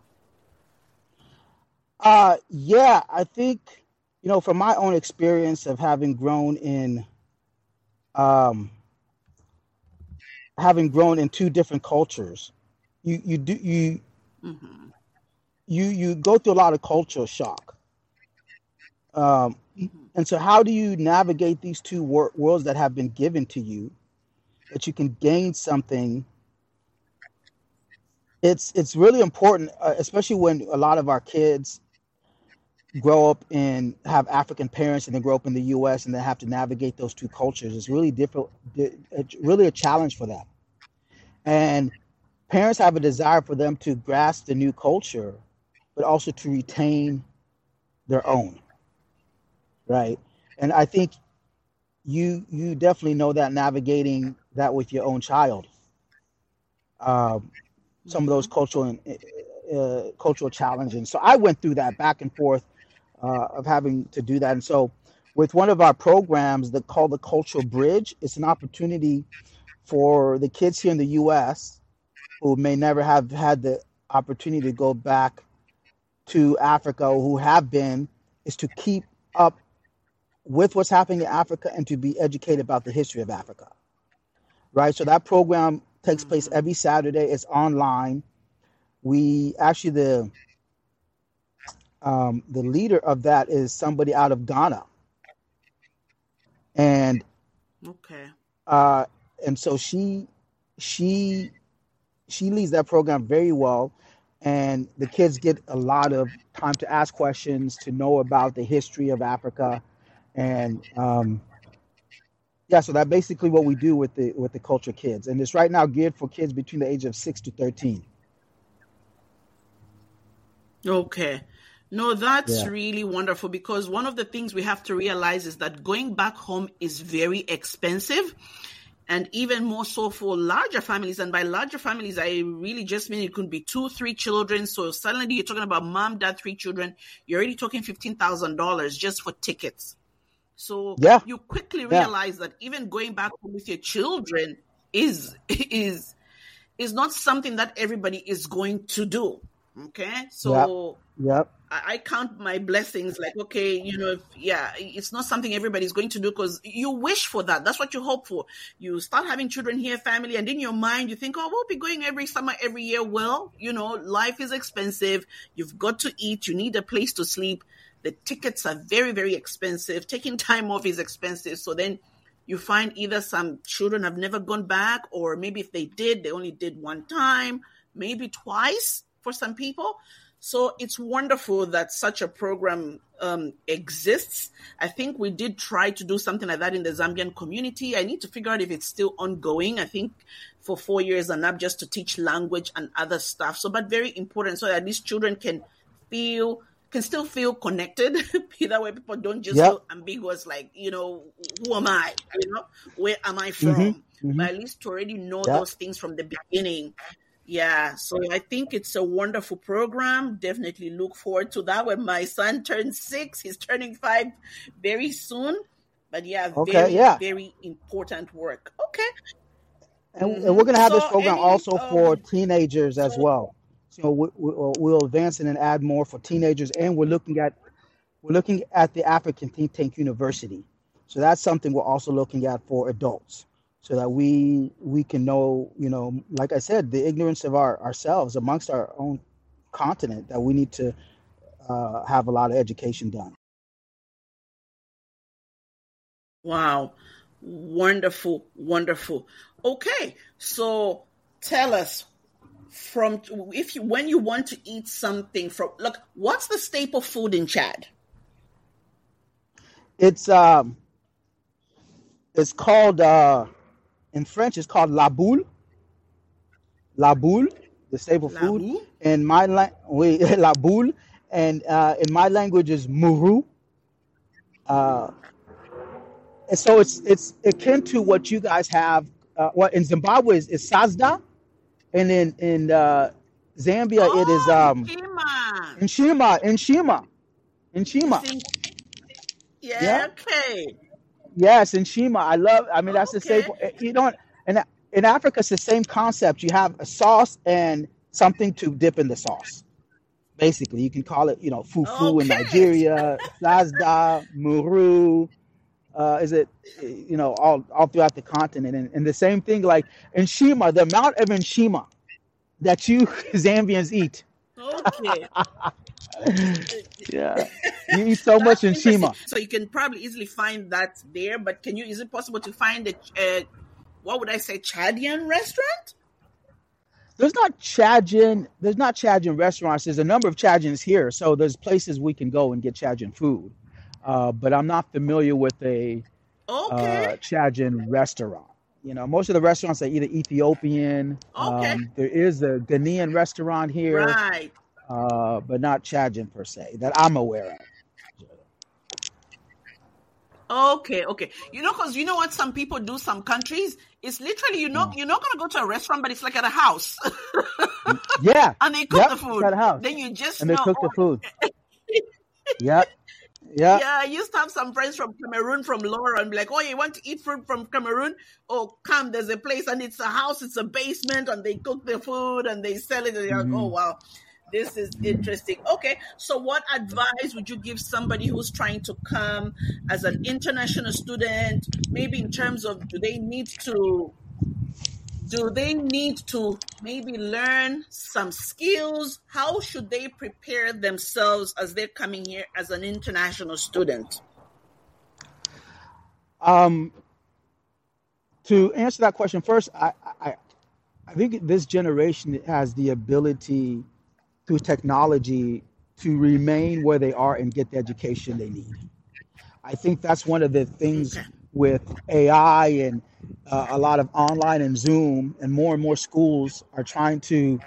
Yeah, I think, from my own experience of having grown in two different cultures, you go through a lot of cultural shock. And so how do you navigate these two worlds that have been given to you, that you can gain something? It's really important, especially when a lot of our kids grow up and have African parents and then grow up in the U.S. and they have to navigate those two cultures. It's really difficult. It's really a challenge for them. And parents have a desire for them to grasp the new culture, but also to retain their own. Right. And I think you definitely know that, navigating that with your own child. Some of those cultural challenges. So I went through that back and forth of having to do that. And so with one of our programs called the Cultural Bridge, it's an opportunity for the kids here in the U.S. who may never have had the opportunity to go back to Africa, or who have been, is to keep up with what's happening in Africa and to be educated about the history of Africa. Right. So that program takes place every Saturday. It's online. We actually, the leader of that is somebody out of Ghana. And and so she leads that program very well, and the kids get a lot of time to ask questions, to know about the history of Africa. And so that's basically what we do with the Culture Kids, and it's right now geared for kids between the age of 6 to 13. Okay. No, that's really wonderful, because one of the things we have to realize is that going back home is very expensive, and even more so for larger families. And by larger families, I really just mean it could be 2-3 children. So suddenly you're talking about mom, dad, 3 children. You're already talking $15,000 just for tickets. So you quickly realize that even going back home with your children is not something that everybody is going to do. Okay. So I count my blessings like, okay, it's not something everybody's going to do, because you wish for that. That's what you hope for. You start having children here, family, and in your mind you think, oh, we'll be going every summer, every year. Well, life is expensive. You've got to eat. You need a place to sleep. The tickets are very, very expensive. Taking time off is expensive. So then you find either some children have never gone back, or maybe if they did, they only did one time, maybe twice for some people. So it's wonderful that such a program exists. I think we did try to do something like that in the Zambian community. I need to figure out if it's still ongoing. I think for 4 years and up, just to teach language and other stuff. So, but very important, so that these children can still feel connected. That way people don't just feel ambiguous, like, who am I? Where am I from? But at least to already know those things from the beginning. Yeah, so I think it's a wonderful program. Definitely look forward to that. When my son turns 6, he's turning 5 very soon. But very important work. Okay. and we're going to have this So program any also for teenagers as so well. So we'll advance it and add more for teenagers, and we're looking at the African think tank university. So that's something we're also looking at for adults, so that we can know, like I said, the ignorance of ourselves amongst our own continent, that we need to have a lot of education done. wow. Wonderful, wonderful. Okay, so tell us from if you when you want to eat something from look, what's the staple food in Chad? It's it's called in French. It's called la boule, the staple food. Labu? In my we la boule, and in my language is muru. Uh, and so it's akin to what you guys have. What in Zimbabwe is sazda, and in Zambia it is Oh, Nshima. inshima. Think, Yeah, yeah, okay. yes, inshima. I mean, that's the Okay. staple. You don't. And in Africa, it's the same concept. You have a sauce and something to dip in the sauce. Basically, you can call it, fufu in Okay. Nigeria, sazda, muru. Is it, all throughout the continent, and the same thing like inshima. The amount of inshima that you Zambians eat. Okay. Yeah, you eat so much That's interesting. inshima. So you can probably easily find that there, but is it possible to find what would I say, Chadian restaurant? There's not Chadian restaurants. There's a number of Chadians here, so there's places we can go and get Chadian food. But I'm not familiar with a Okay. Chadian restaurant. Most of the restaurants are either Ethiopian. Okay. There is a Ghanaian restaurant here, Right. but not Chadian per se that I'm aware of. Okay, okay. Because you know what some people do, some countries, it's literally Mm. you're not gonna go to a restaurant, but it's like at a house. Yeah, And they cook yep, the it's at food. a house, Then you just and they know, cook the oh, food. Yep, yep. yeah, I used to have some friends from Cameroon, from Laura, and be like, oh, you want to eat food from Cameroon? Oh, come, there's a place, and it's a house, it's a basement, and they cook the food and they sell it. And you're like, oh, Hmm. wow, this is interesting. Okay, so what advice would you give somebody who's trying to come as an international student? Maybe in terms of do they need to maybe learn some skills? How should they prepare themselves as they're coming here as an international student? Um, to answer that question first, I, I think this generation has the ability through technology to remain where they are and get the education they need. I think that's one of the things Okay. with AI and a lot of online and Zoom, and more schools are trying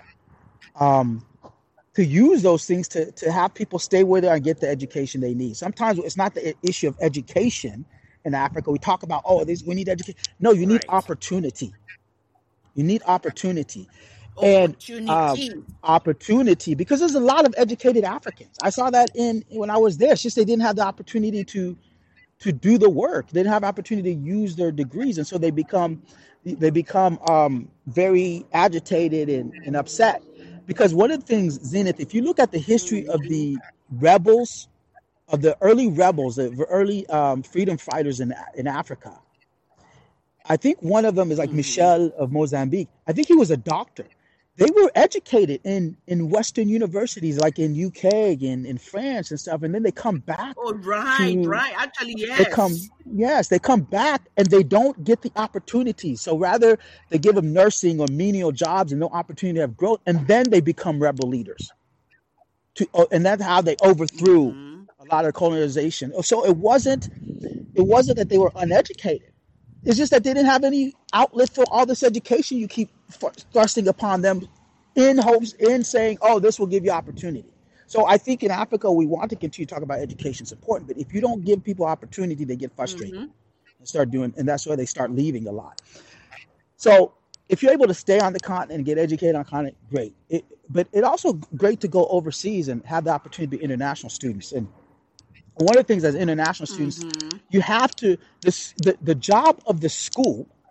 um, to use those things to have people stay where they are and get the education they need. Sometimes it's not the issue of education in Africa. We talk about, oh, we need education. No, you need Right. opportunity. You need opportunity. And Opportunity. opportunity, because there's a lot of educated Africans. I saw that in when I was there. It's just they didn't have the opportunity to do the work. They didn't have opportunity to use their degrees, and so they become very agitated and upset. Because one of the things, Zenith, if you look at the history of Mhm. the rebels, of the early rebels, the early freedom fighters in Africa, I think one of them is like Mhm. Michel of Mozambique. I think he was a doctor. They were educated in Western universities, like in UK and in France and stuff, and then they come back Oh, right, to right. Actually, they come yes. yes they come back and they don't get the opportunity. So rather they give them nursing or menial jobs and no opportunity to have growth, and then they become rebel leaders. And that's how they overthrew Hmm. a lot of colonization. So it wasn't that they were uneducated. It's just that they didn't have any outlet for all this education you keep thrusting upon them, in saying, "Oh, this will give you opportunity." So I think in Africa we want to continue to talk about education is important, but if you don't give people opportunity, they get frustrated Hmm. and that's why they start leaving a lot. So if you're able to stay on the continent and get educated on the continent, great. But it also great to go overseas and have the opportunity to be international students. And one of the things as international students, Hmm. you have to the job of the school.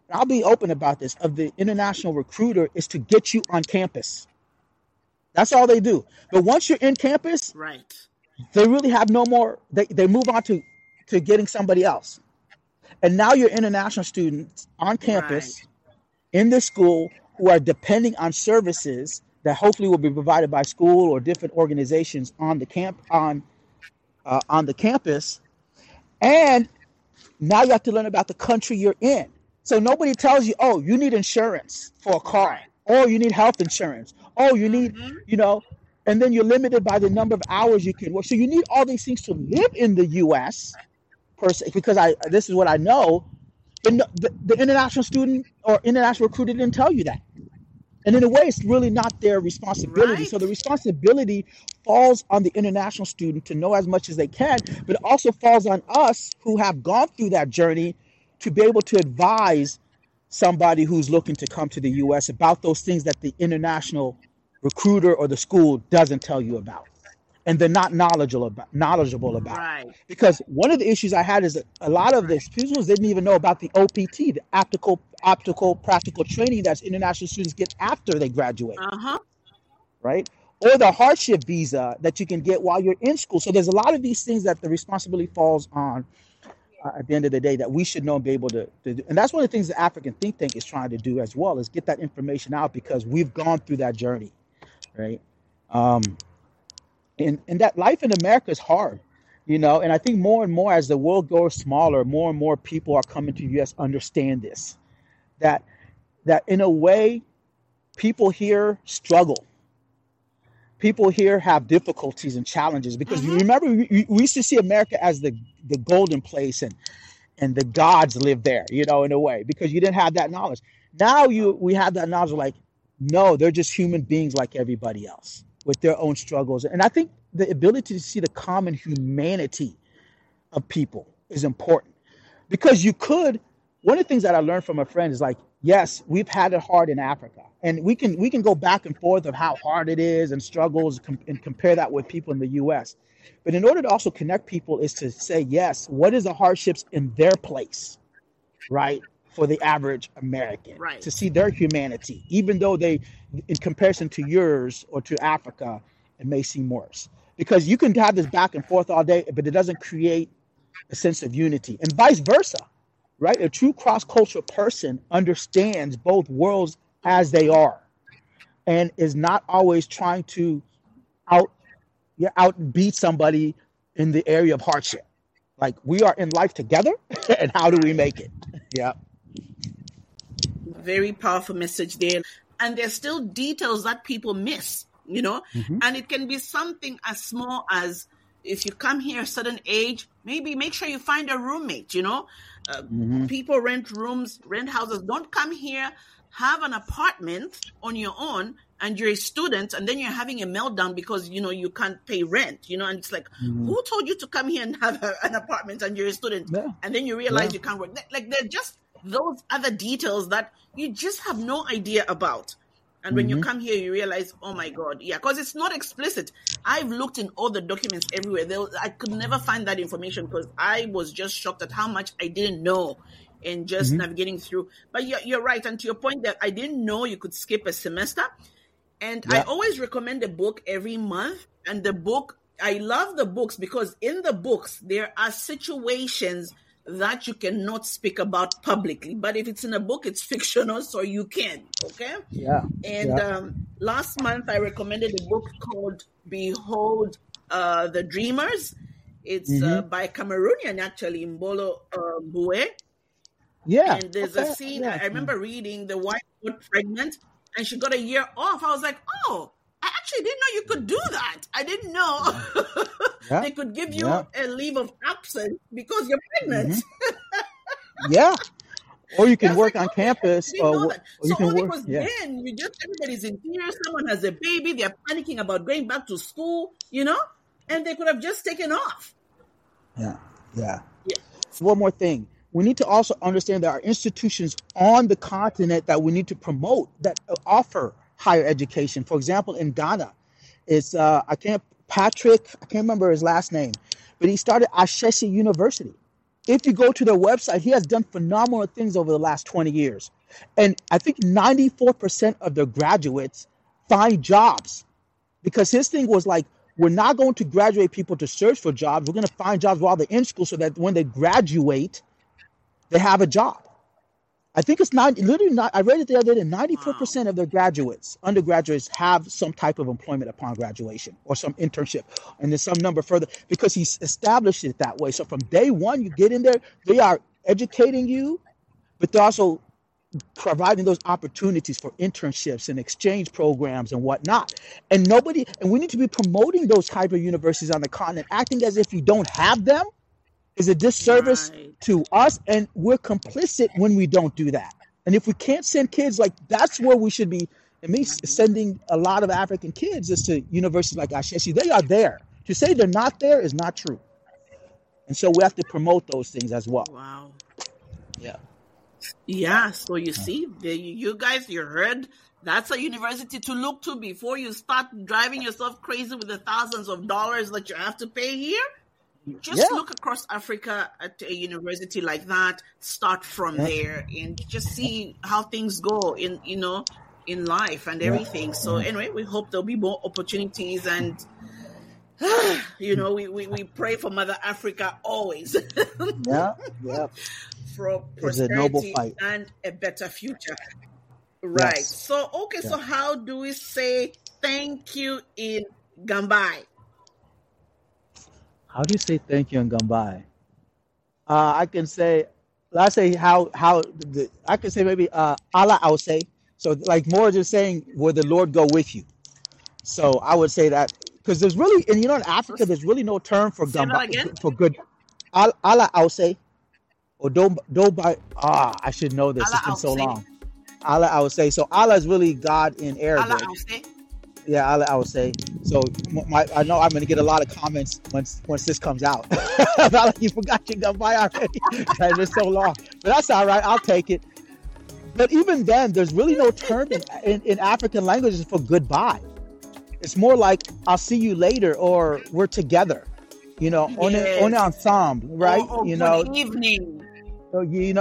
I'll be open about this, of the international recruiter is to get you on campus. That's all they do. But once you're in campus, Right. they really have no more. They move on to getting somebody else. And now you're international students on campus Right. in this school who are depending on services that hopefully will be provided by school or different organizations on the campus. And now you have to learn about the country you're in. So nobody tells you, oh, you need insurance for a car, Right. or you need health insurance, oh, you need, and then you're limited by the number of hours you can work. So you need all these things to live in the U.S. per se, because this is what I know. The international student or international recruiter didn't tell you that. And in a way, it's really not their responsibility. Right. So the responsibility falls on the international student to know as much as they can, but it also falls on us who have gone through that journey to be able to advise somebody who's looking to come to the U.S. about those things that the international recruiter or the school doesn't tell you about, and they're not knowledgeable about. Right. Because one of the issues I had is that a lot of the students didn't even know about the OPT, the optical practical training that international students get after they graduate, right? Or the hardship visa that you can get while you're in school. So there's a lot of these things that the responsibility falls on at the end of the day that we should know and be able to do. And that's one of the things the African think tank is trying to do as well, is get that information out, because we've gone through that journey, right? And that life in America is hard, and I think more and more as the world grows smaller, more and more people are coming to the U.S. understand this, that in a way, people here struggle. People here have difficulties and challenges, because you remember we used to see America as the golden place, and the gods live there, in a way, because you didn't have that knowledge. Now we have that knowledge of, like, no, they're just human beings like everybody else with their own struggles. And I think the ability to see the common humanity of people is important, because one of the things that I learned from a friend is, like, yes, we've had it hard in Africa, and we can go back and forth of how hard it is and struggles and compare that with people in the U.S. But in order to also connect people is to say, yes, what is the hardships in their place, right? For the average American, Right. to see their humanity, even though they, in comparison to yours or to Africa, it may seem worse. Because you can have this back and forth all day, but it doesn't create a sense of unity, and vice versa, right? A true cross-cultural person understands both worlds as they are, and is not always trying to outbeat somebody in the area of hardship. Like, we are in life together, and how do we make it? Yeah. Very powerful message there. And there's still details that people miss, and it can be something as small as, if you come here a certain age, maybe make sure you find a roommate, People rent rooms, rent houses. Don't come here, have an apartment on your own, and you're a student, and then you're having a meltdown because, you can't pay rent, and it's like, who told you to come here and have an apartment and you're a student? Yeah. And then you realize you can't work. Like, they're just those other details that you just have no idea about. And when you come here, you realize, oh my God, because it's not explicit. I've looked in all the documents everywhere. I could never find that information, because I was just shocked at how much I didn't know in just navigating through. But you're right. And to your point, that I didn't know you could skip a semester. And I always recommend a book every month. And I love the books, because in the books, there are situations that you cannot speak about publicly. But if it's in a book, it's fictional, so you can, okay? Yeah. And last month, I recommended a book called Behold the Dreamers. It's by Cameroonian, actually, Mbolo Boué. Yeah. And there's a scene, I remember reading, the wife got pregnant, and she got a year off. I was like, oh, I actually didn't know you could do that. I didn't know they could give you a leave of absence because you're pregnant. Yeah. Or you can work on campus. Or you can only work. Because then everybody's in tears. Someone has a baby. They're panicking about going back to school, and they could have just taken off. Yeah. One more thing. We need to also understand there are institutions on the continent that we need to promote that offer higher education. For example, in Ghana, it's I can't remember his last name, but he started Ashesi University. if you go to their website, he has done phenomenal things over the last 20 years. And I think 94% of their graduates find jobs, because his thing was like, we're not going to graduate people to search for jobs. We're going to find jobs while they're in school so that when they graduate, they have a job. I think it's not. I read it the other day. 94% of their undergraduates, have some type of employment upon graduation or some internship, and then some number further, because he's established it that way. So from day one, you get in there, they are educating you, but they're also providing those opportunities for internships and exchange programs and whatnot. And we need to be promoting those type of universities on the continent. Acting as if you don't have them is a disservice to us, and we're complicit when we don't do that. And if we can't send kids, like, that's where we should be. And me sending a lot of African kids is to universities like Ashesi. They are there. To say they're not there is not true. And so we have to promote those things as well. Wow. Yeah. Yeah. So you see, you guys, you heard, that's a university to look to before you start driving yourself crazy with the thousands of dollars that you have to pay here. Just look across Africa at a university like that, start from there, and just see how things go in life and everything. So anyway, we hope there'll be more opportunities, and we pray for Mother Africa always. For prosperity and a better future. Right. Yes. So so how do we say thank you in Gambai? How do you say thank you in Gambai? I can say, let's say I can say maybe Allah Ause. So like more just saying, will the Lord go with you? So I would say that, because there's really, and in Africa, there's really no term for Gambai, for good. Allah Ause. Or don't buy. I should know this. It's been so long. Allah Ause. So Allah is really God in Arabic. Allah Ause. Yeah, Allah Ause. So I know I'm going to get a lot of comments once this comes out. Like, you forgot your Gambai already. It's been so long, but that's all right. I'll take it. But even then, there's really no term in African languages for goodbye. It's more like I'll see you later, or we're together. On an ensemble, right? Or good evening. So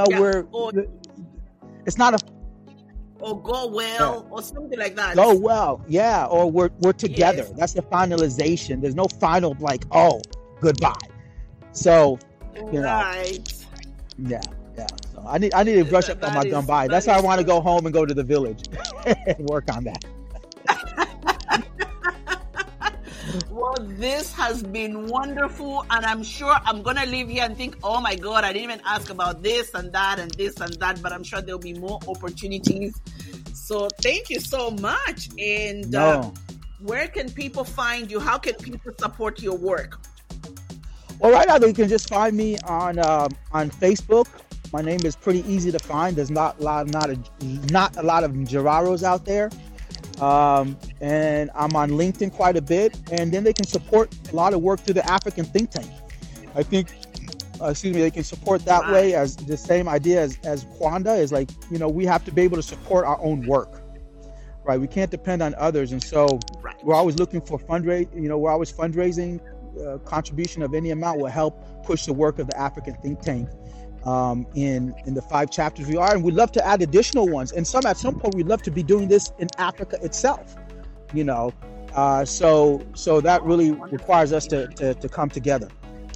it's not a. Or go well, or something like that. Go well, yeah. Or we're together. Yes. That's the finalization. There's no final goodbye. So, right. Yeah. So I need to brush up on my Gambai. That's why I want to go home and go to the village and work on that. Well, this has been wonderful, and I'm sure I'm going to leave here and think, oh my God, I didn't even ask about this and that and this and that, but I'm sure there'll be more opportunities. So thank you so much. And where can people find you? How can people support your work? Well, right now you can just find me on Facebook. My name is pretty easy to find. There's not a lot of Jararos out there. And I'm on LinkedIn quite a bit, and then they can support a lot of work through the African think tank. I think, they can support that way, as the same idea as Kwanda is like, we have to be able to support our own work, right? We can't depend on others. And so we're always looking for we're always fundraising. Contribution of any amount will help push the work of the African think tank. In the 5 chapters we are, and we'd love to add additional ones, and at some point we'd love to be doing this in Africa itself, so that really requires us to come together.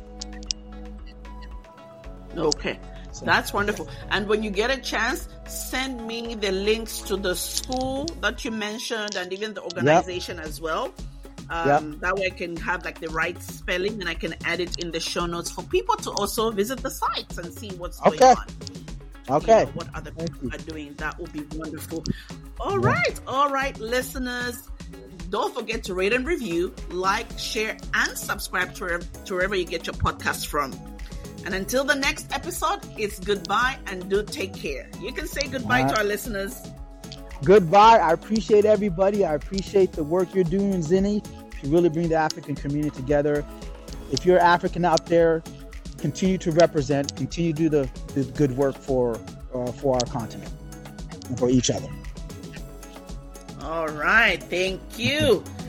Okay, that's wonderful. And when you get a chance, send me the links to the school that you mentioned and even the organization as well. That way I can have the right spelling, and I can add it in the show notes for people to also visit the sites and see what's going on. Okay. What other people are doing. That would be wonderful. All right, listeners. Don't forget to rate and review, like, share, and subscribe to wherever you get your podcast from. And until the next episode, it's goodbye, and do take care. You can say goodbye to our listeners. Goodbye. I appreciate everybody. I appreciate the work you're doing, Zinni. You really bring the African community together. If you're African out there, continue to represent, continue to do the good work for our continent and for each other. All right. Thank you.